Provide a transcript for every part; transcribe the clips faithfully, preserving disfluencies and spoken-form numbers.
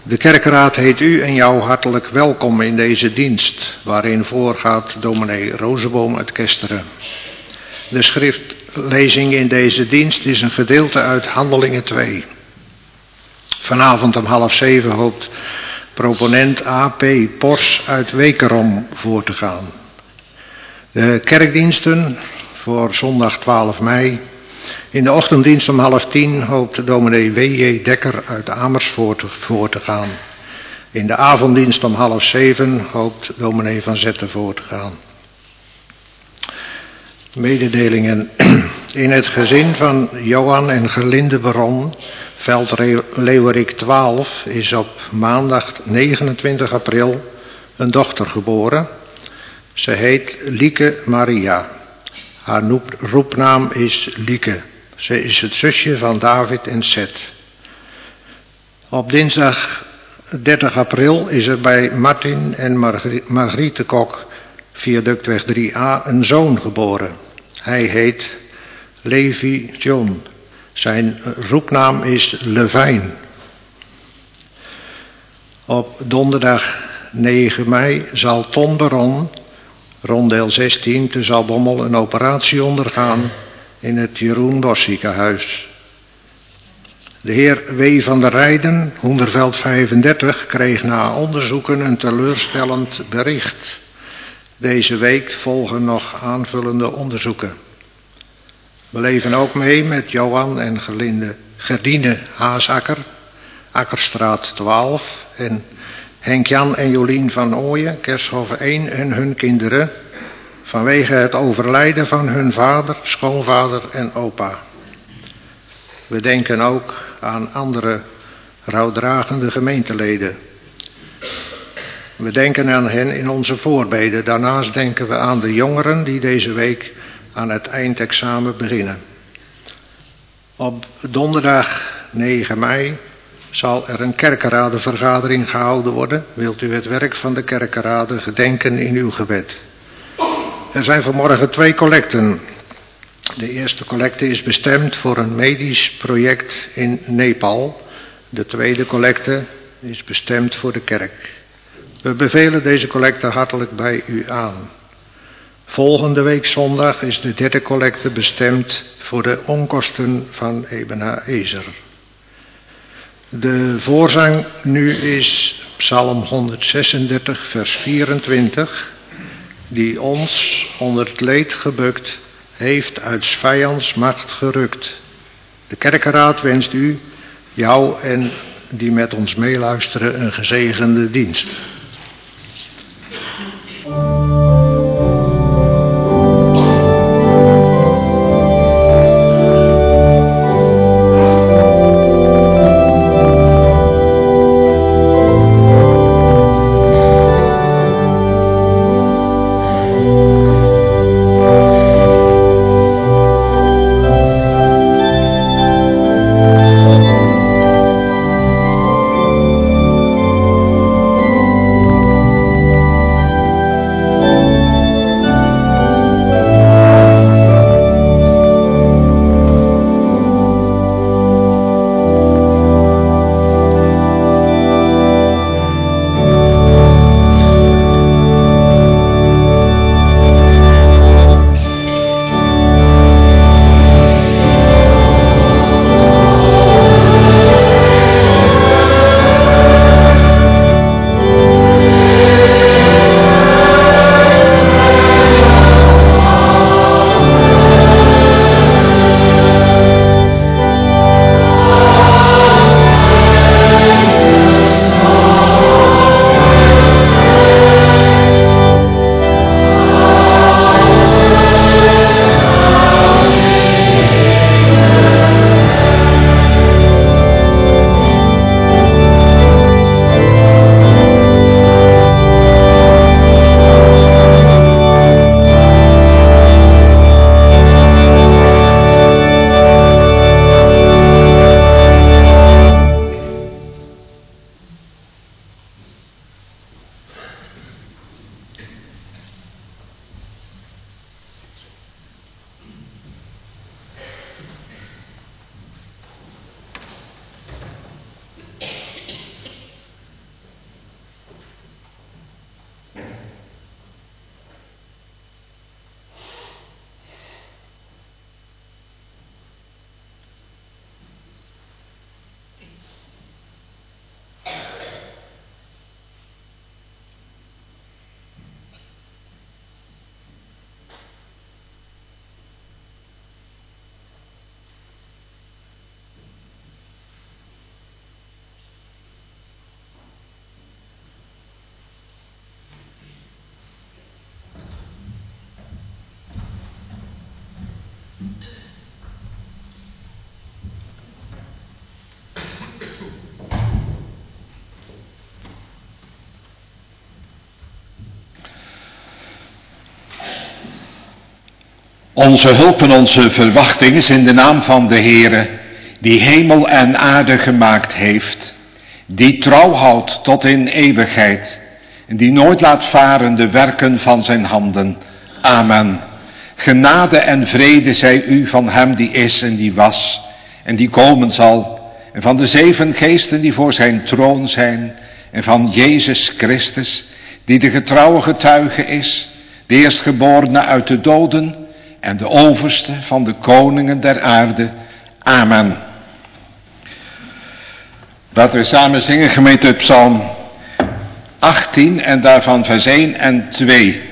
De kerkraad heet u en jou hartelijk welkom in deze dienst, waarin voorgaat dominee Rozeboom uit Kesteren. De schriftlezing in deze dienst is een gedeelte uit Handelingen twee. Vanavond om half zeven hoopt proponent A P Pors uit Wekerom voor te gaan. De kerkdiensten voor zondag twaalf mei. In de ochtenddienst om half tien hoopt dominee W J Dekker uit Amersfoort voor te gaan. In de avonddienst om half zeven hoopt dominee Van Zetten voor te gaan. Mededelingen. In het gezin van Johan en Gerlinde Baron, Veldleeuwerik twaalf, is op maandag negenentwintig april een dochter geboren. Ze heet Lieke Maria. Haar roepnaam is Lieke. Ze is het zusje van David en Seth. Op dinsdag dertig april is er bij Martin en Margri- Margriete Kok, Viaductweg drie A, een zoon geboren. Hij heet Levi John. Zijn roepnaam is Levijn. Op donderdag negen mei zal Ton Baron, rondeel zestien, te Zaltbommel, een operatie ondergaan in het Jeroen Bosch ziekenhuis. De heer W. van der Rijden, Hoenderveld vijfendertig, kreeg na onderzoeken een teleurstellend bericht. Deze week volgen nog aanvullende onderzoeken. We leven ook mee met Johan en Gerlinde, Gerdine Haasakker, Akkerstraat twaalf, en Henk-Jan en Jolien van Ooyen, Kersthof één, en hun kinderen, vanwege het overlijden van hun vader, schoonvader en opa. We denken ook aan andere rouwdragende gemeenteleden. We denken aan hen in onze voorbeden. Daarnaast denken we aan de jongeren die deze week aan het eindexamen beginnen. Op donderdag negen mei zal er een kerkenradenvergadering gehouden worden. Wilt u het werk van de kerkenraden gedenken in uw gebed? Er zijn vanmorgen twee collecten. De eerste collecte is bestemd voor een medisch project in Nepal. De tweede collecte is bestemd voor de kerk. We bevelen deze collecte hartelijk bij u aan. Volgende week zondag is de derde collecte bestemd voor de onkosten van Ebenezer. De voorzang nu is Psalm honderdzesendertig, vers vierentwintig, die ons onder het leed gebukt heeft uit 's vijands macht gerukt. De kerkenraad wenst u, jou en die met ons meeluisteren een gezegende dienst. Thank Onze hulp en onze verwachting is in de naam van de Heere, die hemel en aarde gemaakt heeft, die trouw houdt tot in eeuwigheid en die nooit laat varen de werken van zijn handen. Amen. Genade en vrede zij u van hem die is en die was en die komen zal, en van de zeven geesten die voor zijn troon zijn, en van Jezus Christus, die de getrouwe getuige is, de eerstgeborene uit de doden en de overste van de koningen der aarde. Amen. Laten we samen zingen, gemeente, Psalm achttien en daarvan vers één en twee.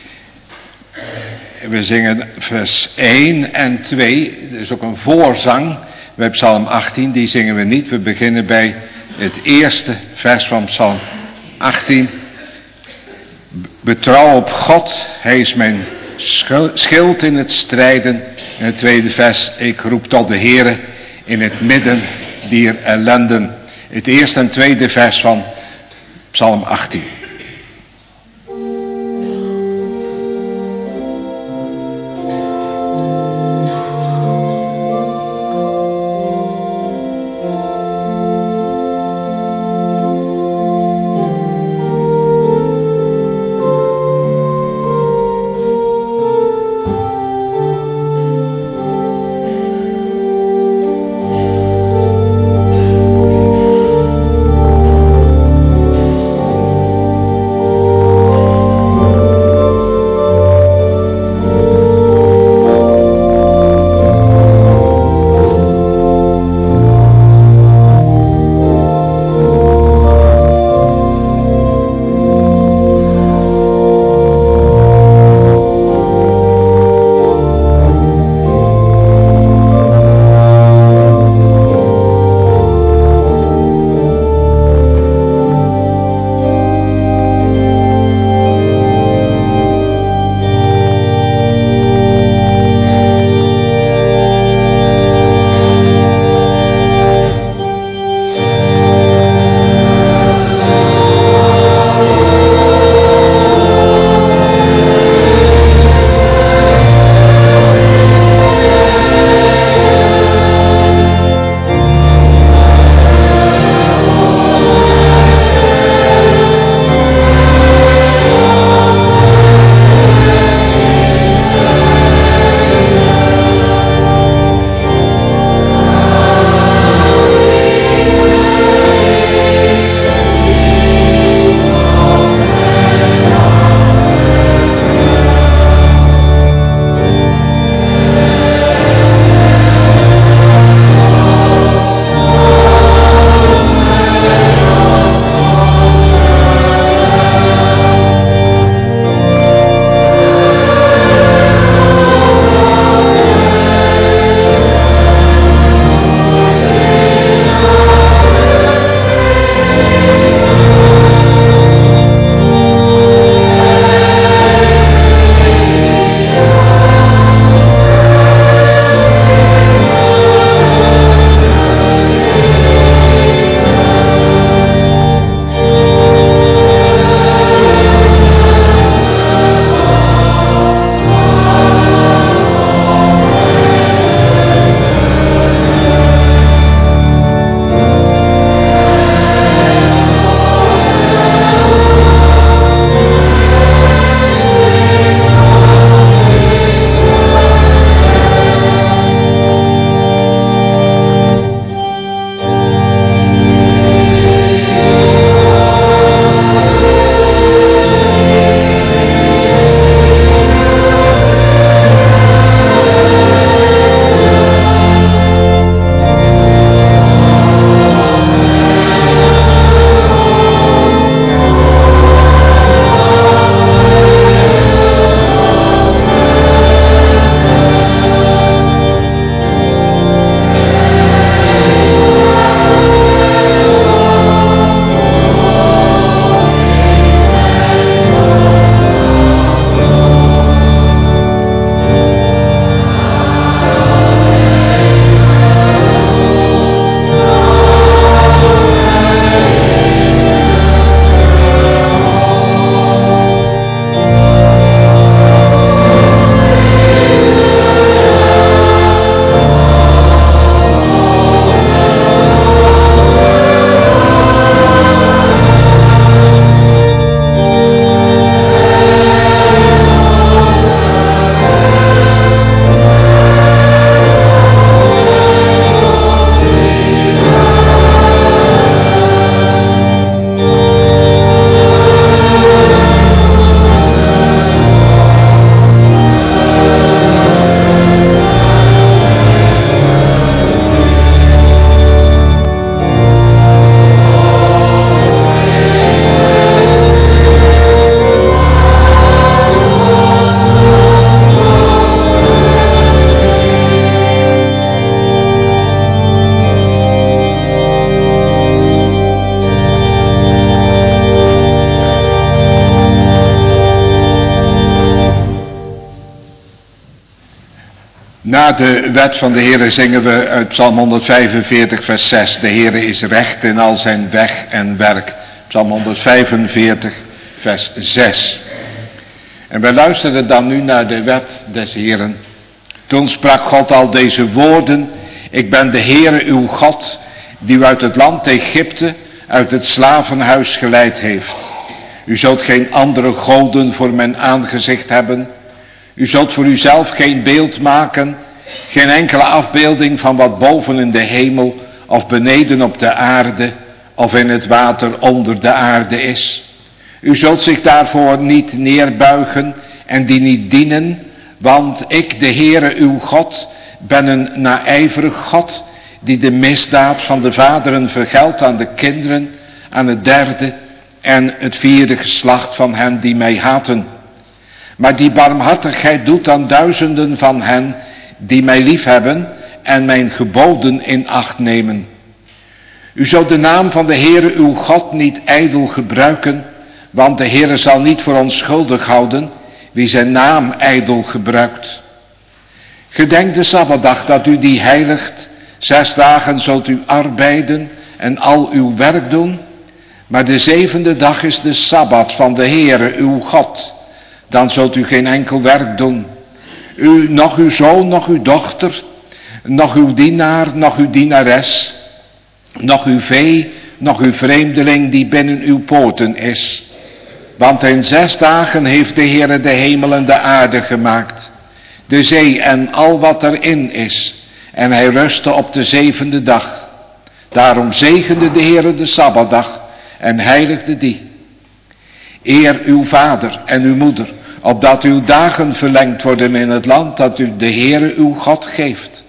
We zingen vers één en twee, er is ook een voorzang bij Psalm achttien, die zingen we niet. We beginnen bij het eerste vers van Psalm achttien. Betrouw op God, hij is mijn schild in het strijden. En het tweede vers, ik roep tot de Heere in het midden dier ellenden. Het eerste en tweede vers van Psalm achttien. Thank Na de wet van de Heere zingen we uit Psalm honderdvijfenveertig vers zes. De Heere is recht in al zijn weg en werk. Psalm honderdvijfenveertig vers zes. En wij luisteren dan nu naar de wet des Heeren. Toen sprak God al deze woorden. Ik ben de Heere uw God, die u uit het land Egypte, uit het slavenhuis geleid heeft. U zult geen andere goden voor mijn aangezicht hebben. U zult voor uzelf geen beeld maken, geen enkele afbeelding van wat boven in de hemel of beneden op de aarde of in het water onder de aarde is. U zult zich daarvoor niet neerbuigen en die niet dienen, want ik, de Heere uw God, ben een naijverig God die de misdaad van de vaderen vergeldt aan de kinderen, aan het derde en het vierde geslacht van hen die mij haten. Maar die barmhartigheid doet aan duizenden van hen die mij liefhebben en mijn geboden in acht nemen. U zult de naam van de Heere uw God niet ijdel gebruiken, want de Heere zal niet voor onschuldig houden wie zijn naam ijdel gebruikt. Gedenk de Sabbatdag dat u die heiligt. Zes dagen zult u arbeiden en al uw werk doen. Maar de zevende dag is de Sabbat van de Heere uw God. Dan zult u geen enkel werk doen. U, nog uw zoon, nog uw dochter, nog uw dienaar, nog uw dienares, nog uw vee, nog uw vreemdeling die binnen uw poorten is. Want in zes dagen heeft de Heere de hemel en de aarde gemaakt, de zee en al wat erin is. En hij rustte op de zevende dag. Daarom zegende de Heere de Sabbatdag en heiligde die. Eer uw vader en uw moeder, opdat uw dagen verlengd worden in het land dat u de Heere uw God geeft.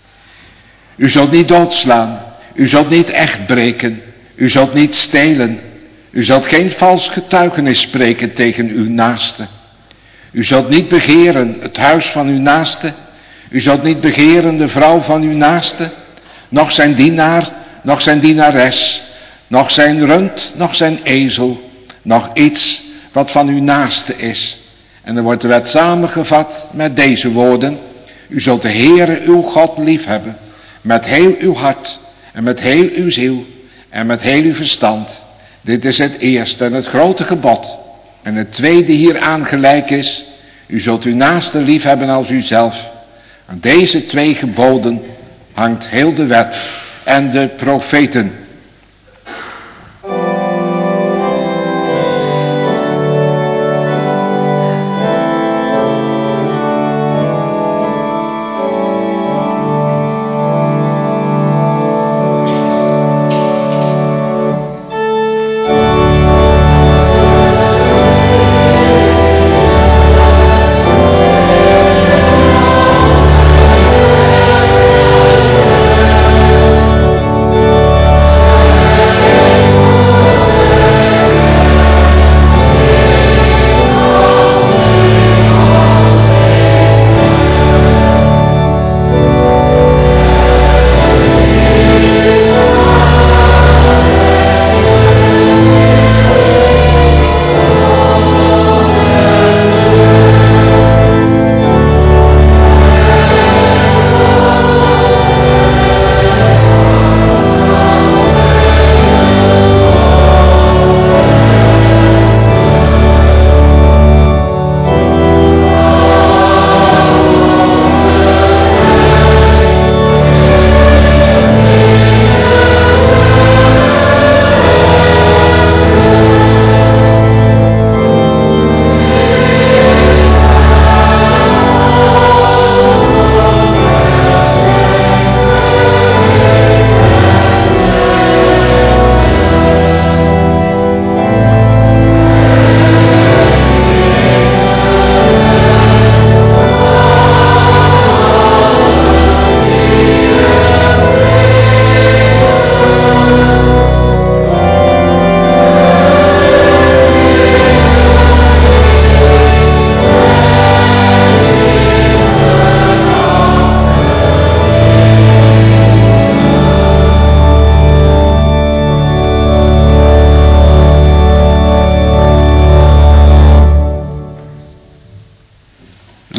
U zult niet doodslaan, u zult niet echt breken, u zult niet stelen, u zult geen vals getuigenis spreken tegen uw naaste. U zult niet begeren het huis van uw naaste, u zult niet begeren de vrouw van uw naaste, noch zijn dienaar, noch zijn dienares, noch zijn rund, noch zijn ezel, noch iets wat van uw naaste is. En dan wordt de wet samengevat met deze woorden. U zult de Heere uw God liefhebben, met heel uw hart en met heel uw ziel en met heel uw verstand. Dit is het eerste en het grote gebod. En het tweede hieraan gelijk is, u zult uw naaste liefhebben als uzelf. Aan deze twee geboden hangt heel de wet en de profeten.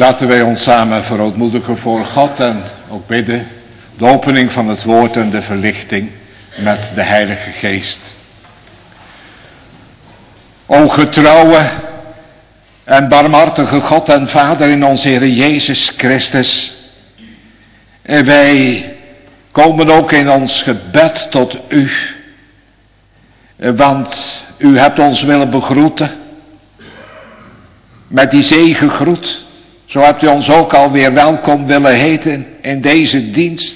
Laten wij ons samen verootmoedigen voor God en ook bidden de opening van het woord en de verlichting met de Heilige Geest. O getrouwe en barmhartige God en Vader in onze Heer Jezus Christus. En wij komen ook in ons gebed tot u. Want u hebt ons willen begroeten. Met die zegengroet. Zo hebt u ons ook alweer welkom willen heten in deze dienst.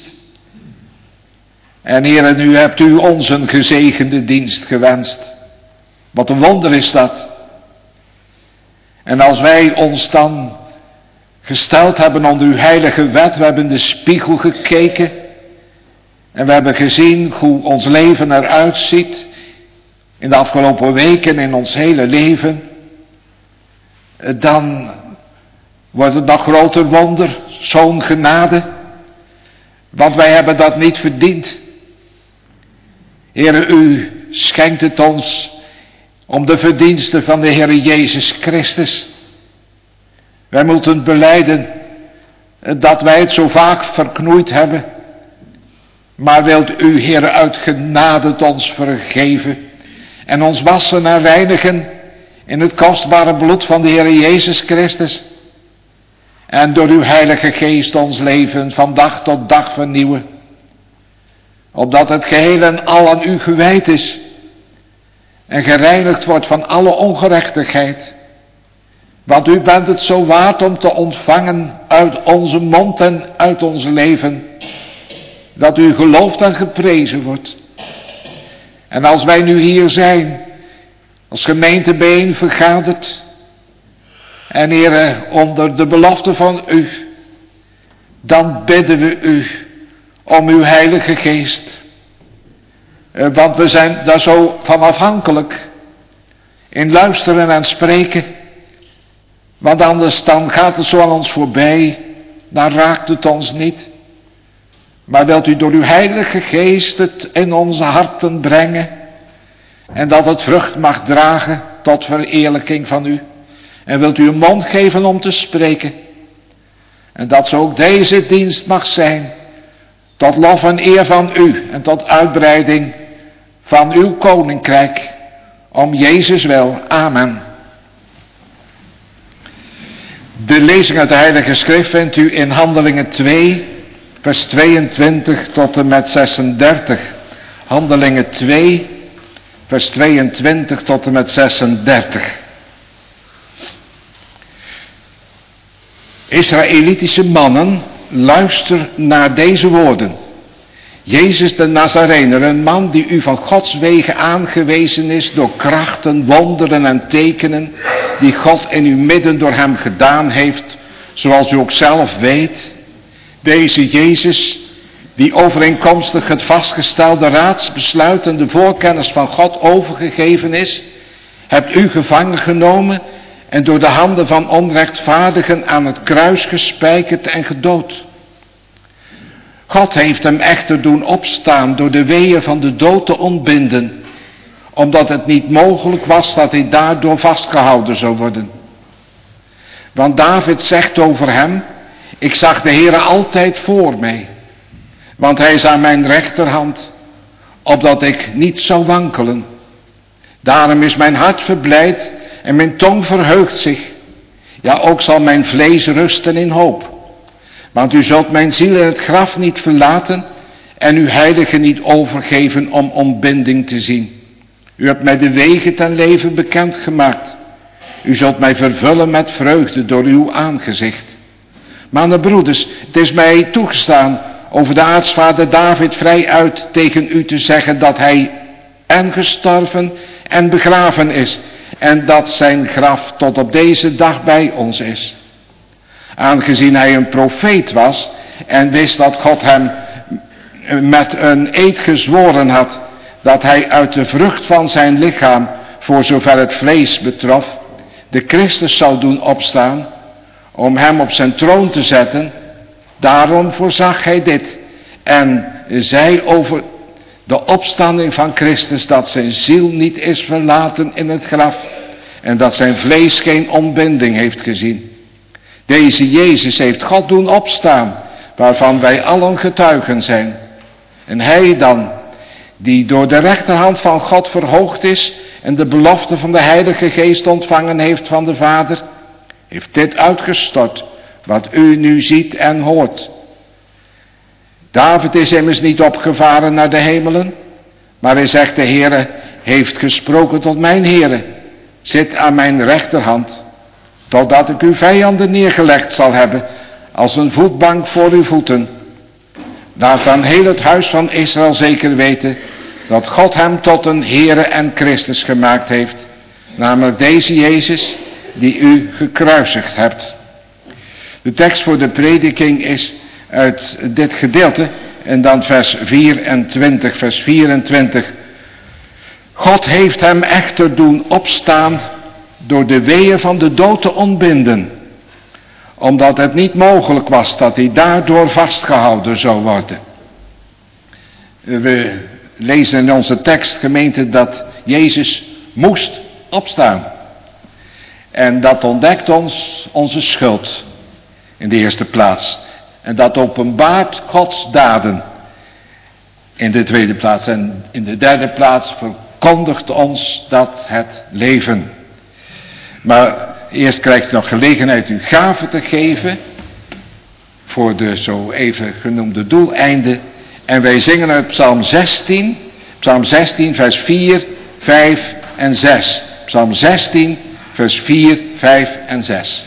En Heer, nu hebt u ons een gezegende dienst gewenst. Wat een wonder is dat. En als wij ons dan gesteld hebben onder uw heilige wet, we hebben in de spiegel gekeken. En we hebben gezien hoe ons leven eruit ziet. In de afgelopen weken, in ons hele leven. Dan wordt het nog groter wonder, zo'n genade. Want wij hebben dat niet verdiend. Heere, u schenkt het ons om de verdiensten van de Heere Jezus Christus. Wij moeten belijden dat wij het zo vaak verknoeid hebben. Maar wilt u, Heere, uit genade het ons vergeven en ons wassen en reinigen in het kostbare bloed van de Heere Jezus Christus. En door uw Heilige Geest ons leven van dag tot dag vernieuwen. Opdat het geheel en al aan u gewijd is. En gereinigd wordt van alle ongerechtigheid. Want u bent het zo waard om te ontvangen uit onze mond en uit ons leven. Dat u geloofd en geprezen wordt. En als wij nu hier zijn, als gemeente bijeen vergaderd. En Heere, onder de belofte van u, dan bidden we u om uw Heilige Geest. Want we zijn daar zo van afhankelijk in luisteren en spreken. Want anders dan gaat het zo aan ons voorbij, dan raakt het ons niet. Maar wilt u door uw Heilige Geest het in onze harten brengen en dat het vrucht mag dragen tot vereerlijking van u. En wilt u een mond geven om te spreken. En dat zo ook deze dienst mag zijn. Tot lof en eer van u. En tot uitbreiding van uw koninkrijk. Om Jezus wil. Amen. De lezing uit de Heilige Schrift vindt u in Handelingen twee. Vers tweeëntwintig tot en met zesendertig. Handelingen twee. Vers tweeëntwintig tot en met zesendertig. Israëlitische mannen, luister naar deze woorden. Jezus de Nazarener, een man die u van Gods wegen aangewezen is door krachten, wonderen en tekenen, die God in uw midden door hem gedaan heeft, zoals u ook zelf weet. Deze Jezus, die overeenkomstig het vastgestelde raadsbesluit en de voorkennis van God overgegeven is, hebt u gevangen genomen en door de handen van onrechtvaardigen aan het kruis gespijkerd en gedood. God heeft hem echter doen opstaan door de weeën van de dood te ontbinden, omdat het niet mogelijk was dat hij daardoor vastgehouden zou worden. Want David zegt over hem, ik zag de Heere altijd voor mij, want hij is aan mijn rechterhand, opdat ik niet zou wankelen. Daarom is mijn hart verblijd en mijn tong verheugt zich. Ja, ook zal mijn vlees rusten in hoop. Want u zult mijn ziel in het graf niet verlaten en uw heilige niet overgeven om ontbinding te zien. U hebt mij de wegen ten leven bekendgemaakt. U zult mij vervullen met vreugde door uw aangezicht. Mannen broeders, het is mij toegestaan over de aartsvader David vrij uit tegen u te zeggen dat hij en gestorven en begraven is. En dat zijn graf tot op deze dag bij ons is. Aangezien hij een profeet was en wist dat God hem met een eed gezworen had, dat hij uit de vrucht van zijn lichaam, voor zover het vlees betrof, de Christus zou doen opstaan, om hem op zijn troon te zetten, daarom voorzag hij dit en zei over de opstanding van Christus dat zijn ziel niet is verlaten in het graf en dat zijn vlees geen ontbinding heeft gezien. Deze Jezus heeft God doen opstaan, waarvan wij allen getuigen zijn. En hij dan, die door de rechterhand van God verhoogd is en de belofte van de Heilige Geest ontvangen heeft van de Vader, heeft dit uitgestort, wat u nu ziet en hoort. David is immers niet opgevaren naar de hemelen, maar hij zegt, de Heere heeft gesproken tot mijn Heere, zit aan mijn rechterhand, totdat ik uw vijanden neergelegd zal hebben, als een voetbank voor uw voeten. Laat dan heel het huis van Israël zeker weten, dat God hem tot een Heere en Christus gemaakt heeft, namelijk deze Jezus, die u gekruisigd hebt. De tekst voor de prediking is uit dit gedeelte, en dan vers vierentwintig, vers vierentwintig. God heeft hem echter doen opstaan door de weeën van de dood te ontbinden, omdat het niet mogelijk was dat hij daardoor vastgehouden zou worden. We lezen in onze tekst, gemeente, dat Jezus moest opstaan. En dat ontdekt ons onze schuld in de eerste plaats. En dat openbaart Gods daden in de tweede plaats. En in de derde plaats verkondigt ons dat het leven. Maar eerst krijgt u nog gelegenheid uw gave te geven voor de zo even genoemde doeleinden. En wij zingen uit Psalm zestien, Psalm zestien vers vier, vijf en zes. Psalm zestien vers vier, vijf en zes.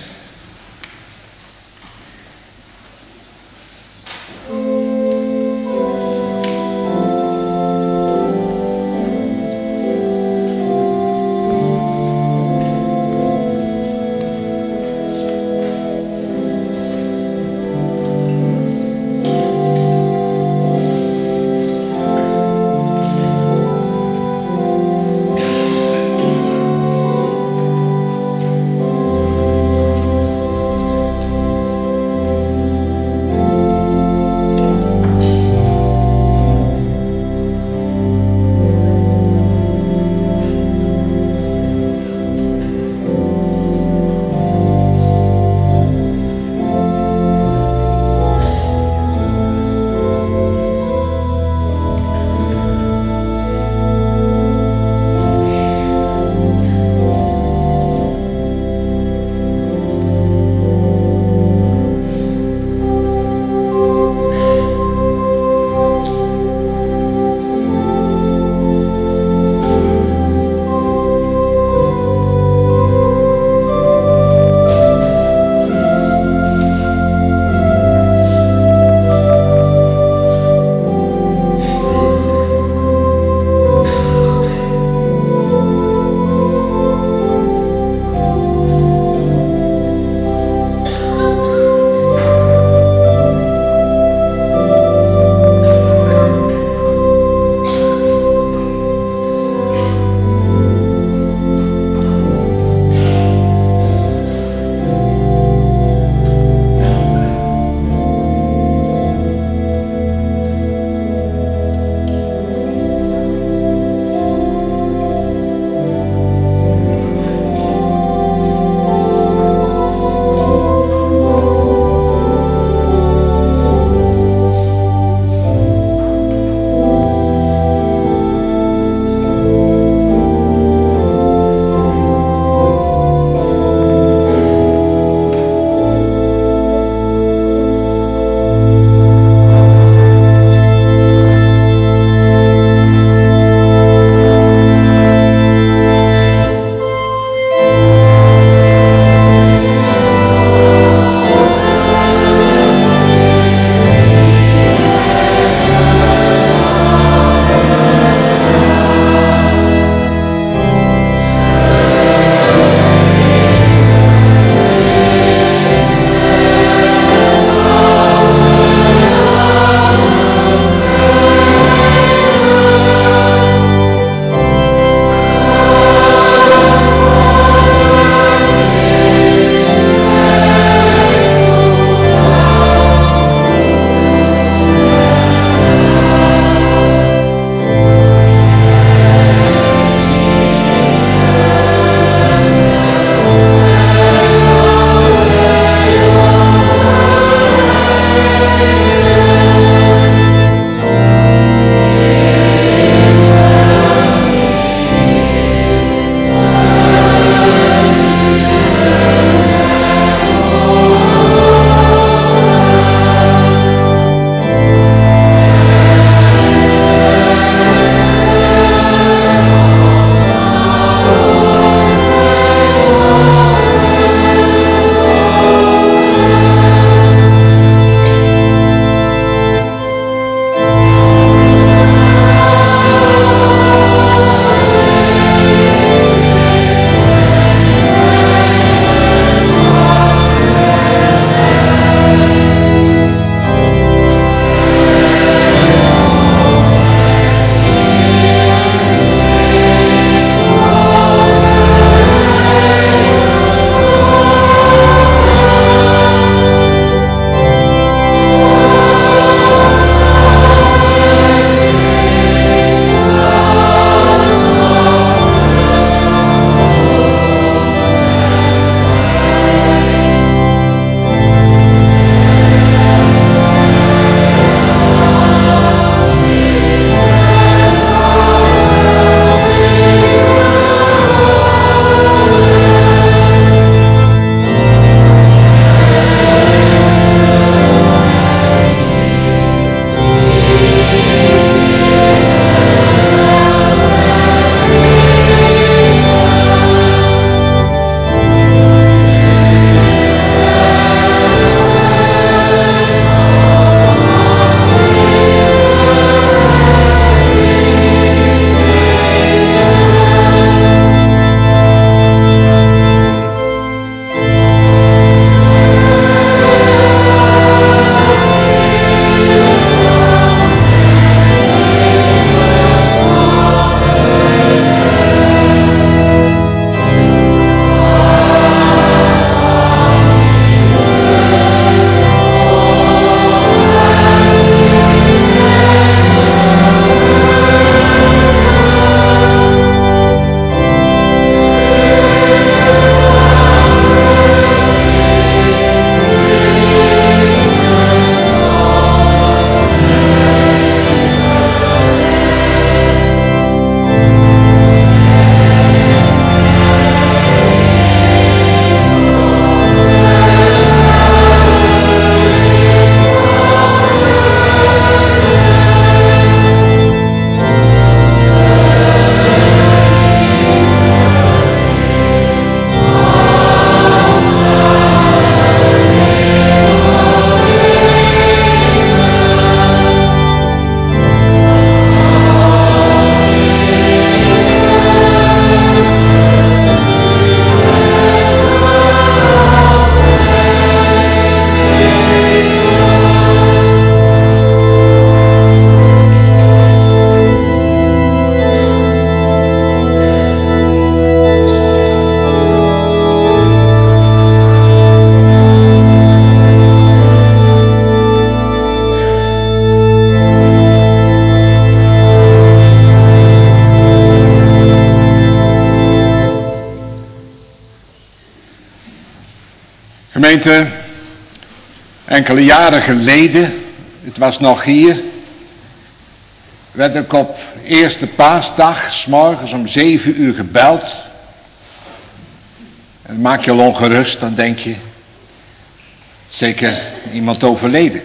Gemeente, enkele jaren geleden, het was nog hier, werd ik op eerste paasdag, 's morgens om zeven uur gebeld. En dan maak je al ongerust, dan denk je, zeker iemand overleden.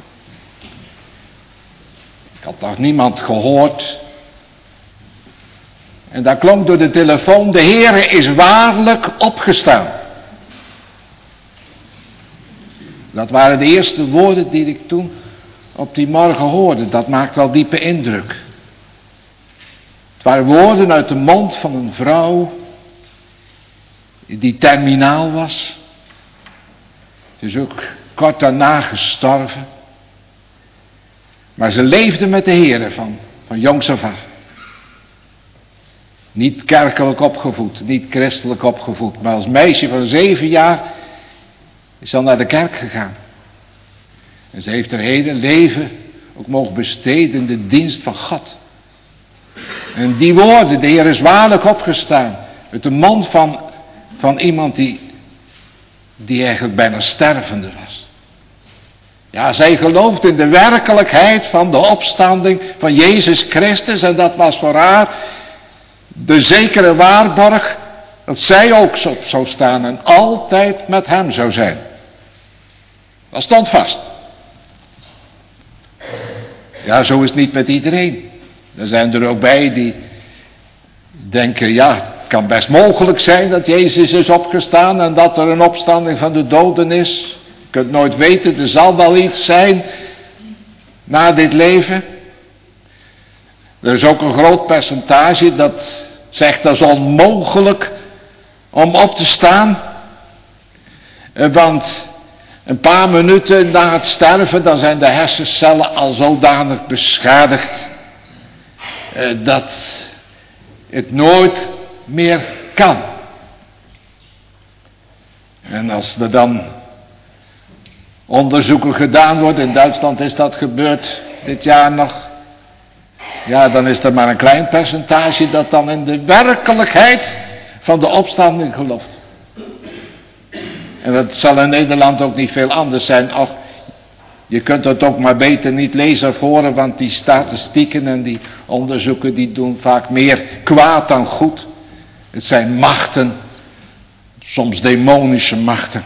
Ik had nog niemand gehoord. En daar klonk door de telefoon, de Heere is waarlijk opgestaan. Dat waren de eerste woorden die ik toen op die morgen hoorde. Dat maakte al diepe indruk. Het waren woorden uit de mond van een vrouw die terminaal was. Ze is ook kort daarna gestorven. Maar ze leefde met de Heere van, van jongs af af. Niet kerkelijk opgevoed, niet christelijk opgevoed. Maar als meisje van zeven jaar is ze al naar de kerk gegaan. En ze heeft haar hele leven ook mogen besteden in de dienst van God. En die woorden, de Heer is waarlijk opgestaan. Uit de mond van, van iemand die, die eigenlijk bijna stervende was. Ja, zij gelooft in de werkelijkheid van de opstanding van Jezus Christus. En dat was voor haar de zekere waarborg dat zij ook op zou staan en altijd met hem zou zijn. Dat stond vast. Ja, zo is het niet met iedereen. Er zijn er ook bij die denken, ja, het kan best mogelijk zijn dat Jezus is opgestaan en dat er een opstanding van de doden is. Je kunt nooit weten, er zal wel iets zijn na dit leven. Er is ook een groot percentage dat zegt dat is onmogelijk om op te staan. Want een paar minuten na het sterven, dan zijn de hersencellen al zodanig beschadigd dat het nooit meer kan. En als er dan onderzoeken gedaan worden, in Duitsland is dat gebeurd dit jaar nog, ja, dan is er maar een klein percentage dat dan in de werkelijkheid van de opstanding gelooft. En dat zal in Nederland ook niet veel anders zijn. Och, je kunt het ook maar beter niet lezen of horen, want die statistieken en die onderzoeken die doen vaak meer kwaad dan goed. Het zijn machten, soms demonische machten.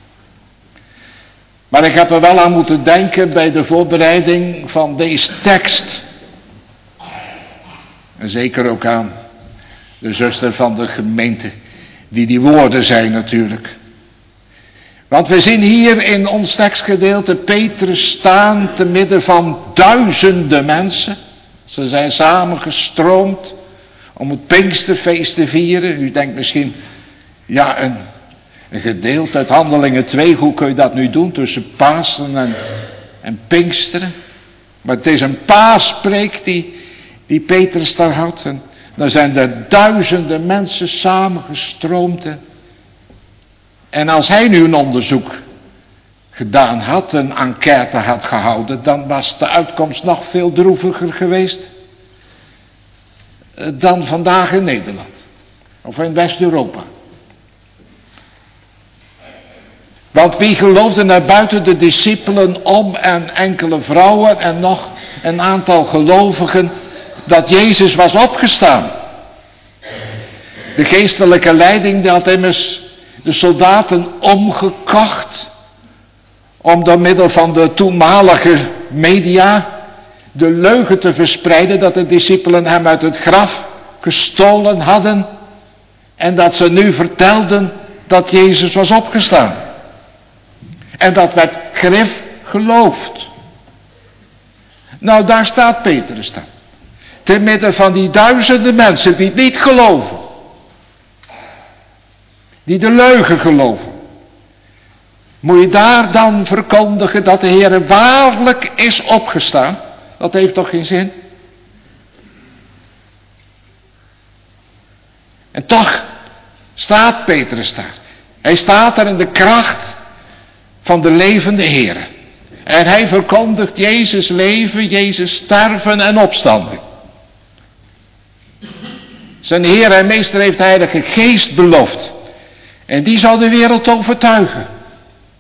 Maar ik heb er wel aan moeten denken bij de voorbereiding van deze tekst. En zeker ook aan de zuster van de gemeente, die die woorden zei natuurlijk. Want we zien hier in ons tekstgedeelte Petrus staan te midden van duizenden mensen. Ze zijn samengestroomd om het Pinksterfeest te vieren. U denkt misschien, ja, een, een gedeelte uit Handelingen twee, hoe kun je dat nu doen tussen Pasen en, en Pinksteren? Maar het is een paaspreek die, die Petrus daar houdt. En dan zijn er duizenden mensen samengestroomd. En, en als hij nu een onderzoek gedaan had, een enquête had gehouden, dan was de uitkomst nog veel droeviger geweest dan vandaag in Nederland. Of in West-Europa. Want wie geloofde naar buiten de discipelen om en enkele vrouwen en nog een aantal gelovigen dat Jezus was opgestaan? De geestelijke leiding die had immers de soldaten omgekocht om door middel van de toenmalige media de leugen te verspreiden dat de discipelen hem uit het graf gestolen hadden en dat ze nu vertelden dat Jezus was opgestaan. En dat werd grif geloofd. Nou, daar staat Petrus dan. Te midden van die duizenden mensen die het niet geloven. Die de leugen geloven. Moet je daar dan verkondigen dat de Heer waarlijk is opgestaan? Dat heeft toch geen zin? En toch staat Petrus daar. Hij staat daar in de kracht van de levende Heer. En hij verkondigt Jezus leven, Jezus sterven en opstanding. Zijn Heer en Meester heeft de Heilige Geest beloofd. En die zal de wereld overtuigen.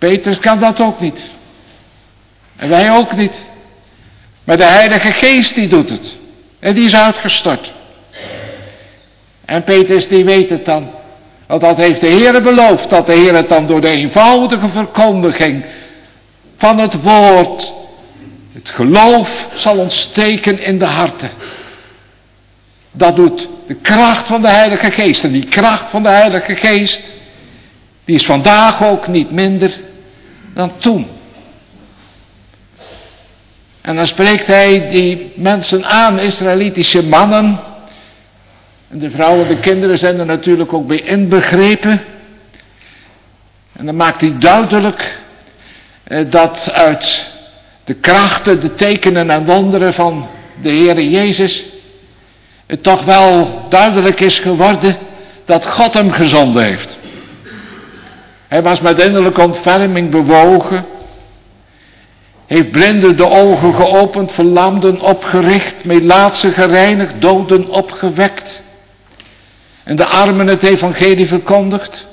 Petrus kan dat ook niet. En wij ook niet. Maar de Heilige Geest die doet het. En die is uitgestort. En Petrus die weet het dan. Want dat heeft de Heer beloofd. Dat de Heer het dan door de eenvoudige verkondiging van het woord, het geloof zal ontsteken in de harten. Dat doet de kracht van de Heilige Geest. En die kracht van de Heilige Geest, die is vandaag ook niet minder dan toen. En dan spreekt hij die mensen aan, Israëlitische mannen. En de vrouwen en de kinderen zijn er natuurlijk ook bij inbegrepen. En dan maakt hij duidelijk eh, dat uit de krachten, de tekenen en wonderen van de Heere Jezus het toch wel duidelijk is geworden dat God hem gezonden heeft. Hij was met innerlijke ontferming bewogen. Heeft blinden de ogen geopend, verlamden opgericht, melaatsen gereinigd, doden opgewekt. En de armen het evangelie verkondigd.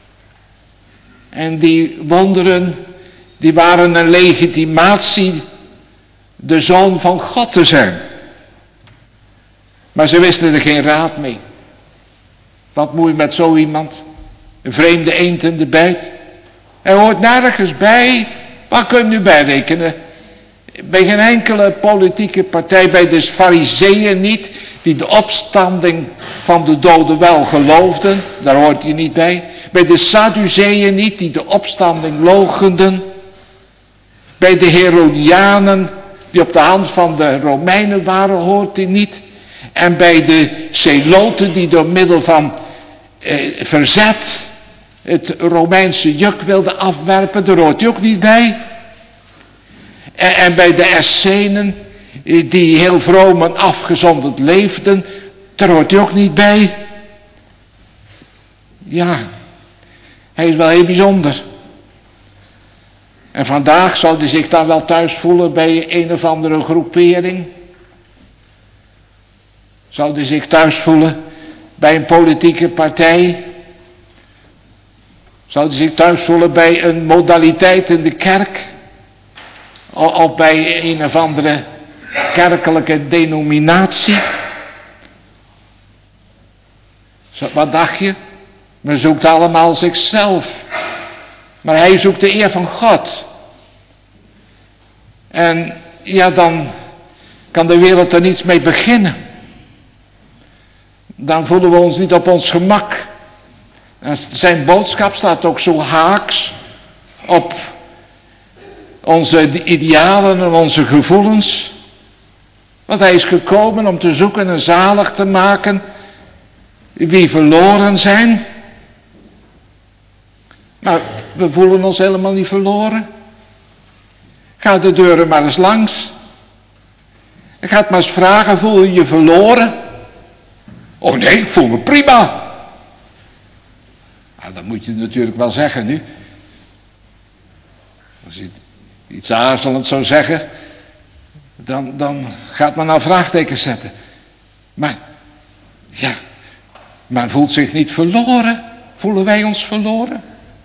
En die wonderen, die waren een legitimatie de zoon van God te zijn. Maar ze wisten er geen raad mee. Wat moet je met zo iemand? Een vreemde eend in de bijt. Hij hoort nergens bij. Waar kun je nu bij rekenen? Bij geen enkele politieke partij, bij de Farizeeën niet, die de opstanding van de doden wel geloofden, daar hoort hij niet bij. Bij de Sadduceeën niet, die de opstanding loochenden. Bij de Herodianen, die op de hand van de Romeinen waren, hoort hij niet. En bij de Zeloten, die door middel van eh, verzet het Romeinse juk wilden afwerpen, daar hoort hij ook niet bij. En, en bij de Essenen, die heel vroom en afgezonderd leefden, daar hoort hij ook niet bij. Ja, hij is wel heel bijzonder. En vandaag zou hij zich dan wel thuis voelen bij een of andere groepering. Zou hij zich thuis voelen bij een politieke partij. Zou hij zich thuis voelen bij een modaliteit in de kerk. Of bij een of andere kerkelijke denominatie. Wat dacht je? Men zoekt allemaal zichzelf. Maar hij zoekt de eer van God. En ja, dan kan de wereld er niets mee beginnen. Dan voelen we ons niet op ons gemak. En zijn boodschap staat ook zo haaks op onze idealen en onze gevoelens. Want hij is gekomen om te zoeken en zalig te maken wie verloren zijn. Maar we voelen ons helemaal niet verloren. Ga de deuren maar eens langs. En ga het maar eens vragen, voel je je verloren? Oh nee, ik voel me prima. Nou, dat moet je natuurlijk wel zeggen nu. Als je iets aarzelend zou zeggen, dan, dan gaat men nou vraagtekens zetten. Maar, ja, men voelt zich niet verloren. Voelen wij ons verloren?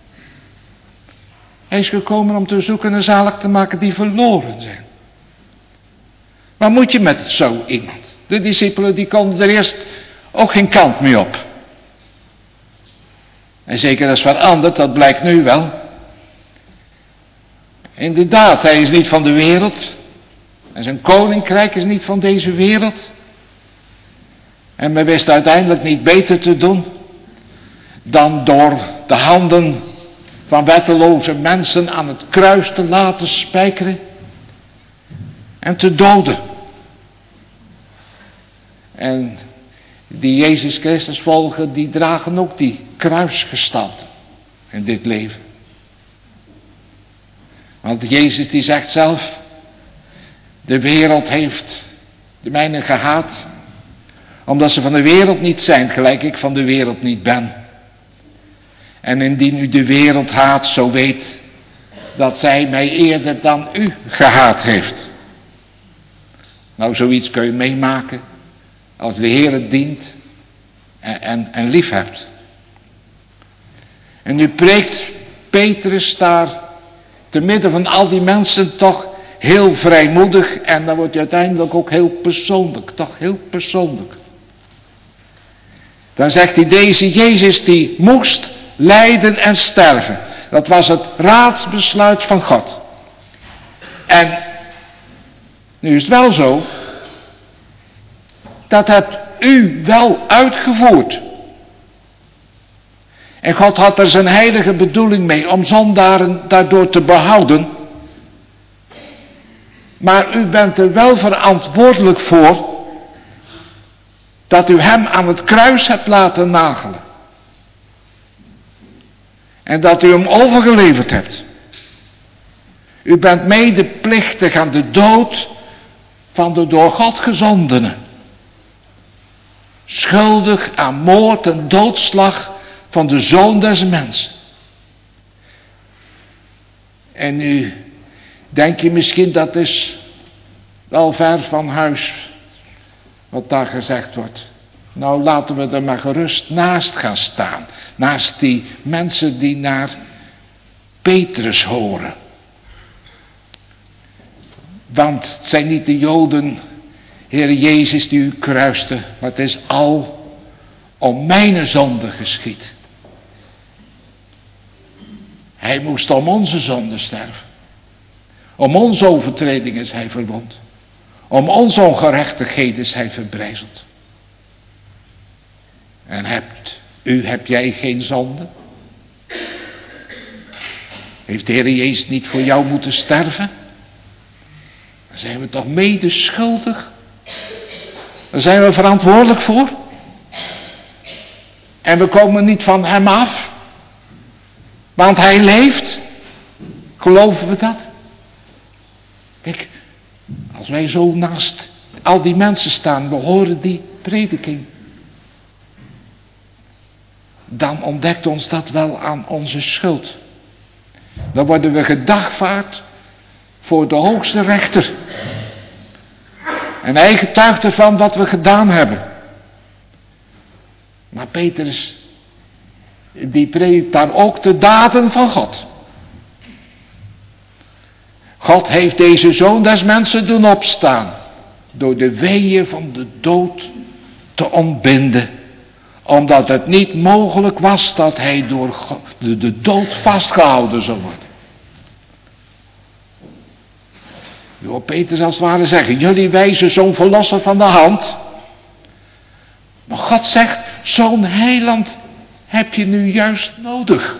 Hij is gekomen om te zoeken en zalig te maken die verloren zijn. Maar moet je met zo iemand? De discipelen die konden er eerst ook geen kant mee op. En zeker dat is veranderd, dat blijkt nu wel. Inderdaad, hij is niet van de wereld. En zijn koninkrijk is niet van deze wereld. En men wist uiteindelijk niet beter te doen dan door de handen van wetteloze mensen aan het kruis te laten spijkeren en te doden. En die Jezus Christus volgen, die dragen ook die kruisgestalte in dit leven. Want Jezus die zegt zelf, de wereld heeft de mijne gehaat, omdat ze van de wereld niet zijn, gelijk ik van de wereld niet ben. En indien u de wereld haat, zo weet dat zij mij eerder dan u gehaat heeft. Nou, zoiets kun je meemaken als de Heer het dient en, en, en lief hebt. En nu preekt Petrus daar te midden van al die mensen toch heel vrijmoedig en dan wordt je uiteindelijk ook heel persoonlijk, toch heel persoonlijk. Dan zegt hij, deze Jezus die moest lijden en sterven. Dat was het raadsbesluit van God. En nu is het wel zo, dat hebt u wel uitgevoerd. En God had er zijn heilige bedoeling mee om zondaren daardoor te behouden. Maar u bent er wel verantwoordelijk voor dat u hem aan het kruis hebt laten nagelen. En dat u hem overgeleverd hebt. U bent medeplichtig aan de dood van de door God gezondene. Schuldig aan moord en doodslag van de Zoon des Mensen. En nu denk je misschien dat is wel ver van huis wat daar gezegd wordt. Nou, laten we er maar gerust naast gaan staan. Naast die mensen die naar Petrus horen. Want het zijn niet de Joden, Heere Jezus, die u kruiste, maar het is al om mijn zonde geschied. Hij moest om onze zonde sterven. Om onze overtreding is hij verwond. Om onze ongerechtigheden is hij verbrijzeld. En hebt u, heb jij geen zonde? Heeft de Heer Jezus niet voor jou moeten sterven? Dan zijn we toch mede schuldig? Daar zijn we verantwoordelijk voor? En we komen niet van hem af? Want hij leeft? Geloven we dat? Kijk, als wij zo naast al die mensen staan, we horen die prediking. Dan ontdekt ons dat wel aan onze schuld. Dan worden we gedagvaard voor de hoogste rechter. En hij getuigt ervan wat we gedaan hebben. Maar Petrus, die predikt daar ook de daden van God. God heeft deze Zoon des Mensen doen opstaan. Door de weeën van de dood te ontbinden. Omdat het niet mogelijk was dat hij door de, de dood vastgehouden zou worden. Je hoort Petrus als het ware zeggen, jullie wijzen zo'n verlosser van de hand. Maar God zegt, zo'n heiland heb je nu juist nodig.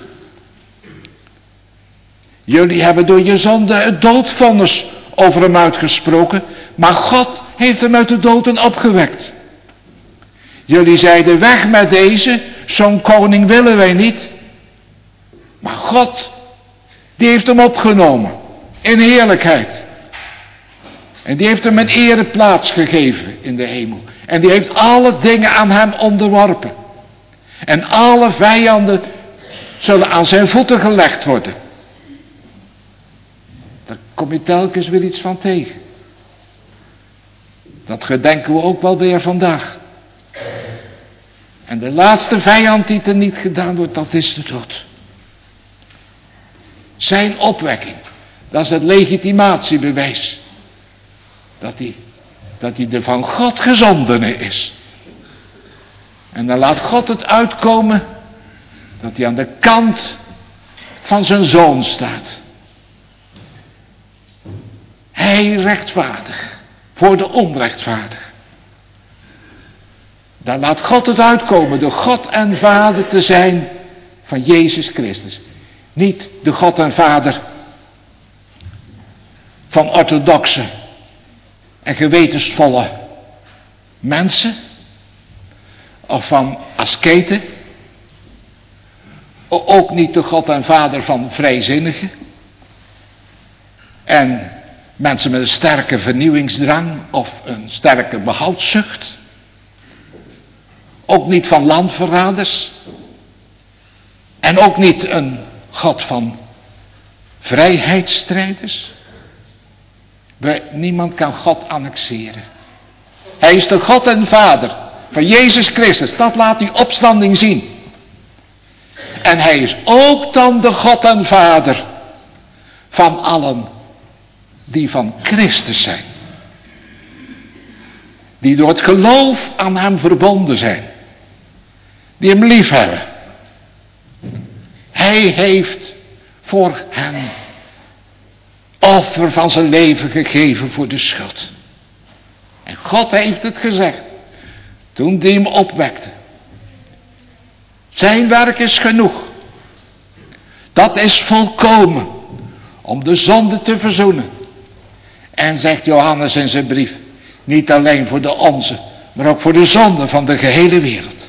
Jullie hebben door je zonde het doodvonnis over hem uitgesproken, maar God heeft hem uit de doden opgewekt. Jullie zeiden, weg met deze, zo'n koning willen wij niet. Maar God, die heeft hem opgenomen, in heerlijkheid. En die heeft hem een ereplaats gegeven in de hemel. En die heeft alle dingen aan hem onderworpen. En alle vijanden zullen aan zijn voeten gelegd worden. Daar kom je telkens weer iets van tegen. Dat gedenken we ook wel weer vandaag. En de laatste vijand die er niet gedaan wordt, dat is de dood. Zijn opwekking, dat is het legitimatiebewijs. Dat hij, dat hij de van God gezondene is. En dan laat God het uitkomen dat hij aan de kant van zijn zoon staat. Hij rechtvaardig voor de onrechtvaardig. Dan laat God het uitkomen de God en Vader te zijn van Jezus Christus. Niet de God en Vader van orthodoxe en gewetensvolle mensen. Of van asketen. Ook niet de God en Vader van vrijzinnigen. En mensen met een sterke vernieuwingsdrang of een sterke behoudszucht. Ook niet van landverraders. En ook niet een God van vrijheidsstrijders. Niemand kan God annexeren. Hij is de God en Vader van Jezus Christus. Dat laat die opstanding zien. En hij is ook dan de God en Vader van allen die van Christus zijn. Die door het geloof aan hem verbonden zijn. Die hem lief hebben. Hij heeft voor hen offer van zijn leven gegeven voor de schuld. En God heeft het gezegd. Toen hij hem opwekte. Zijn werk is genoeg. Dat is volkomen. Om de zonde te verzoenen. En zegt Johannes in zijn brief. Niet alleen voor de onze. Maar ook voor de zonde van de gehele wereld.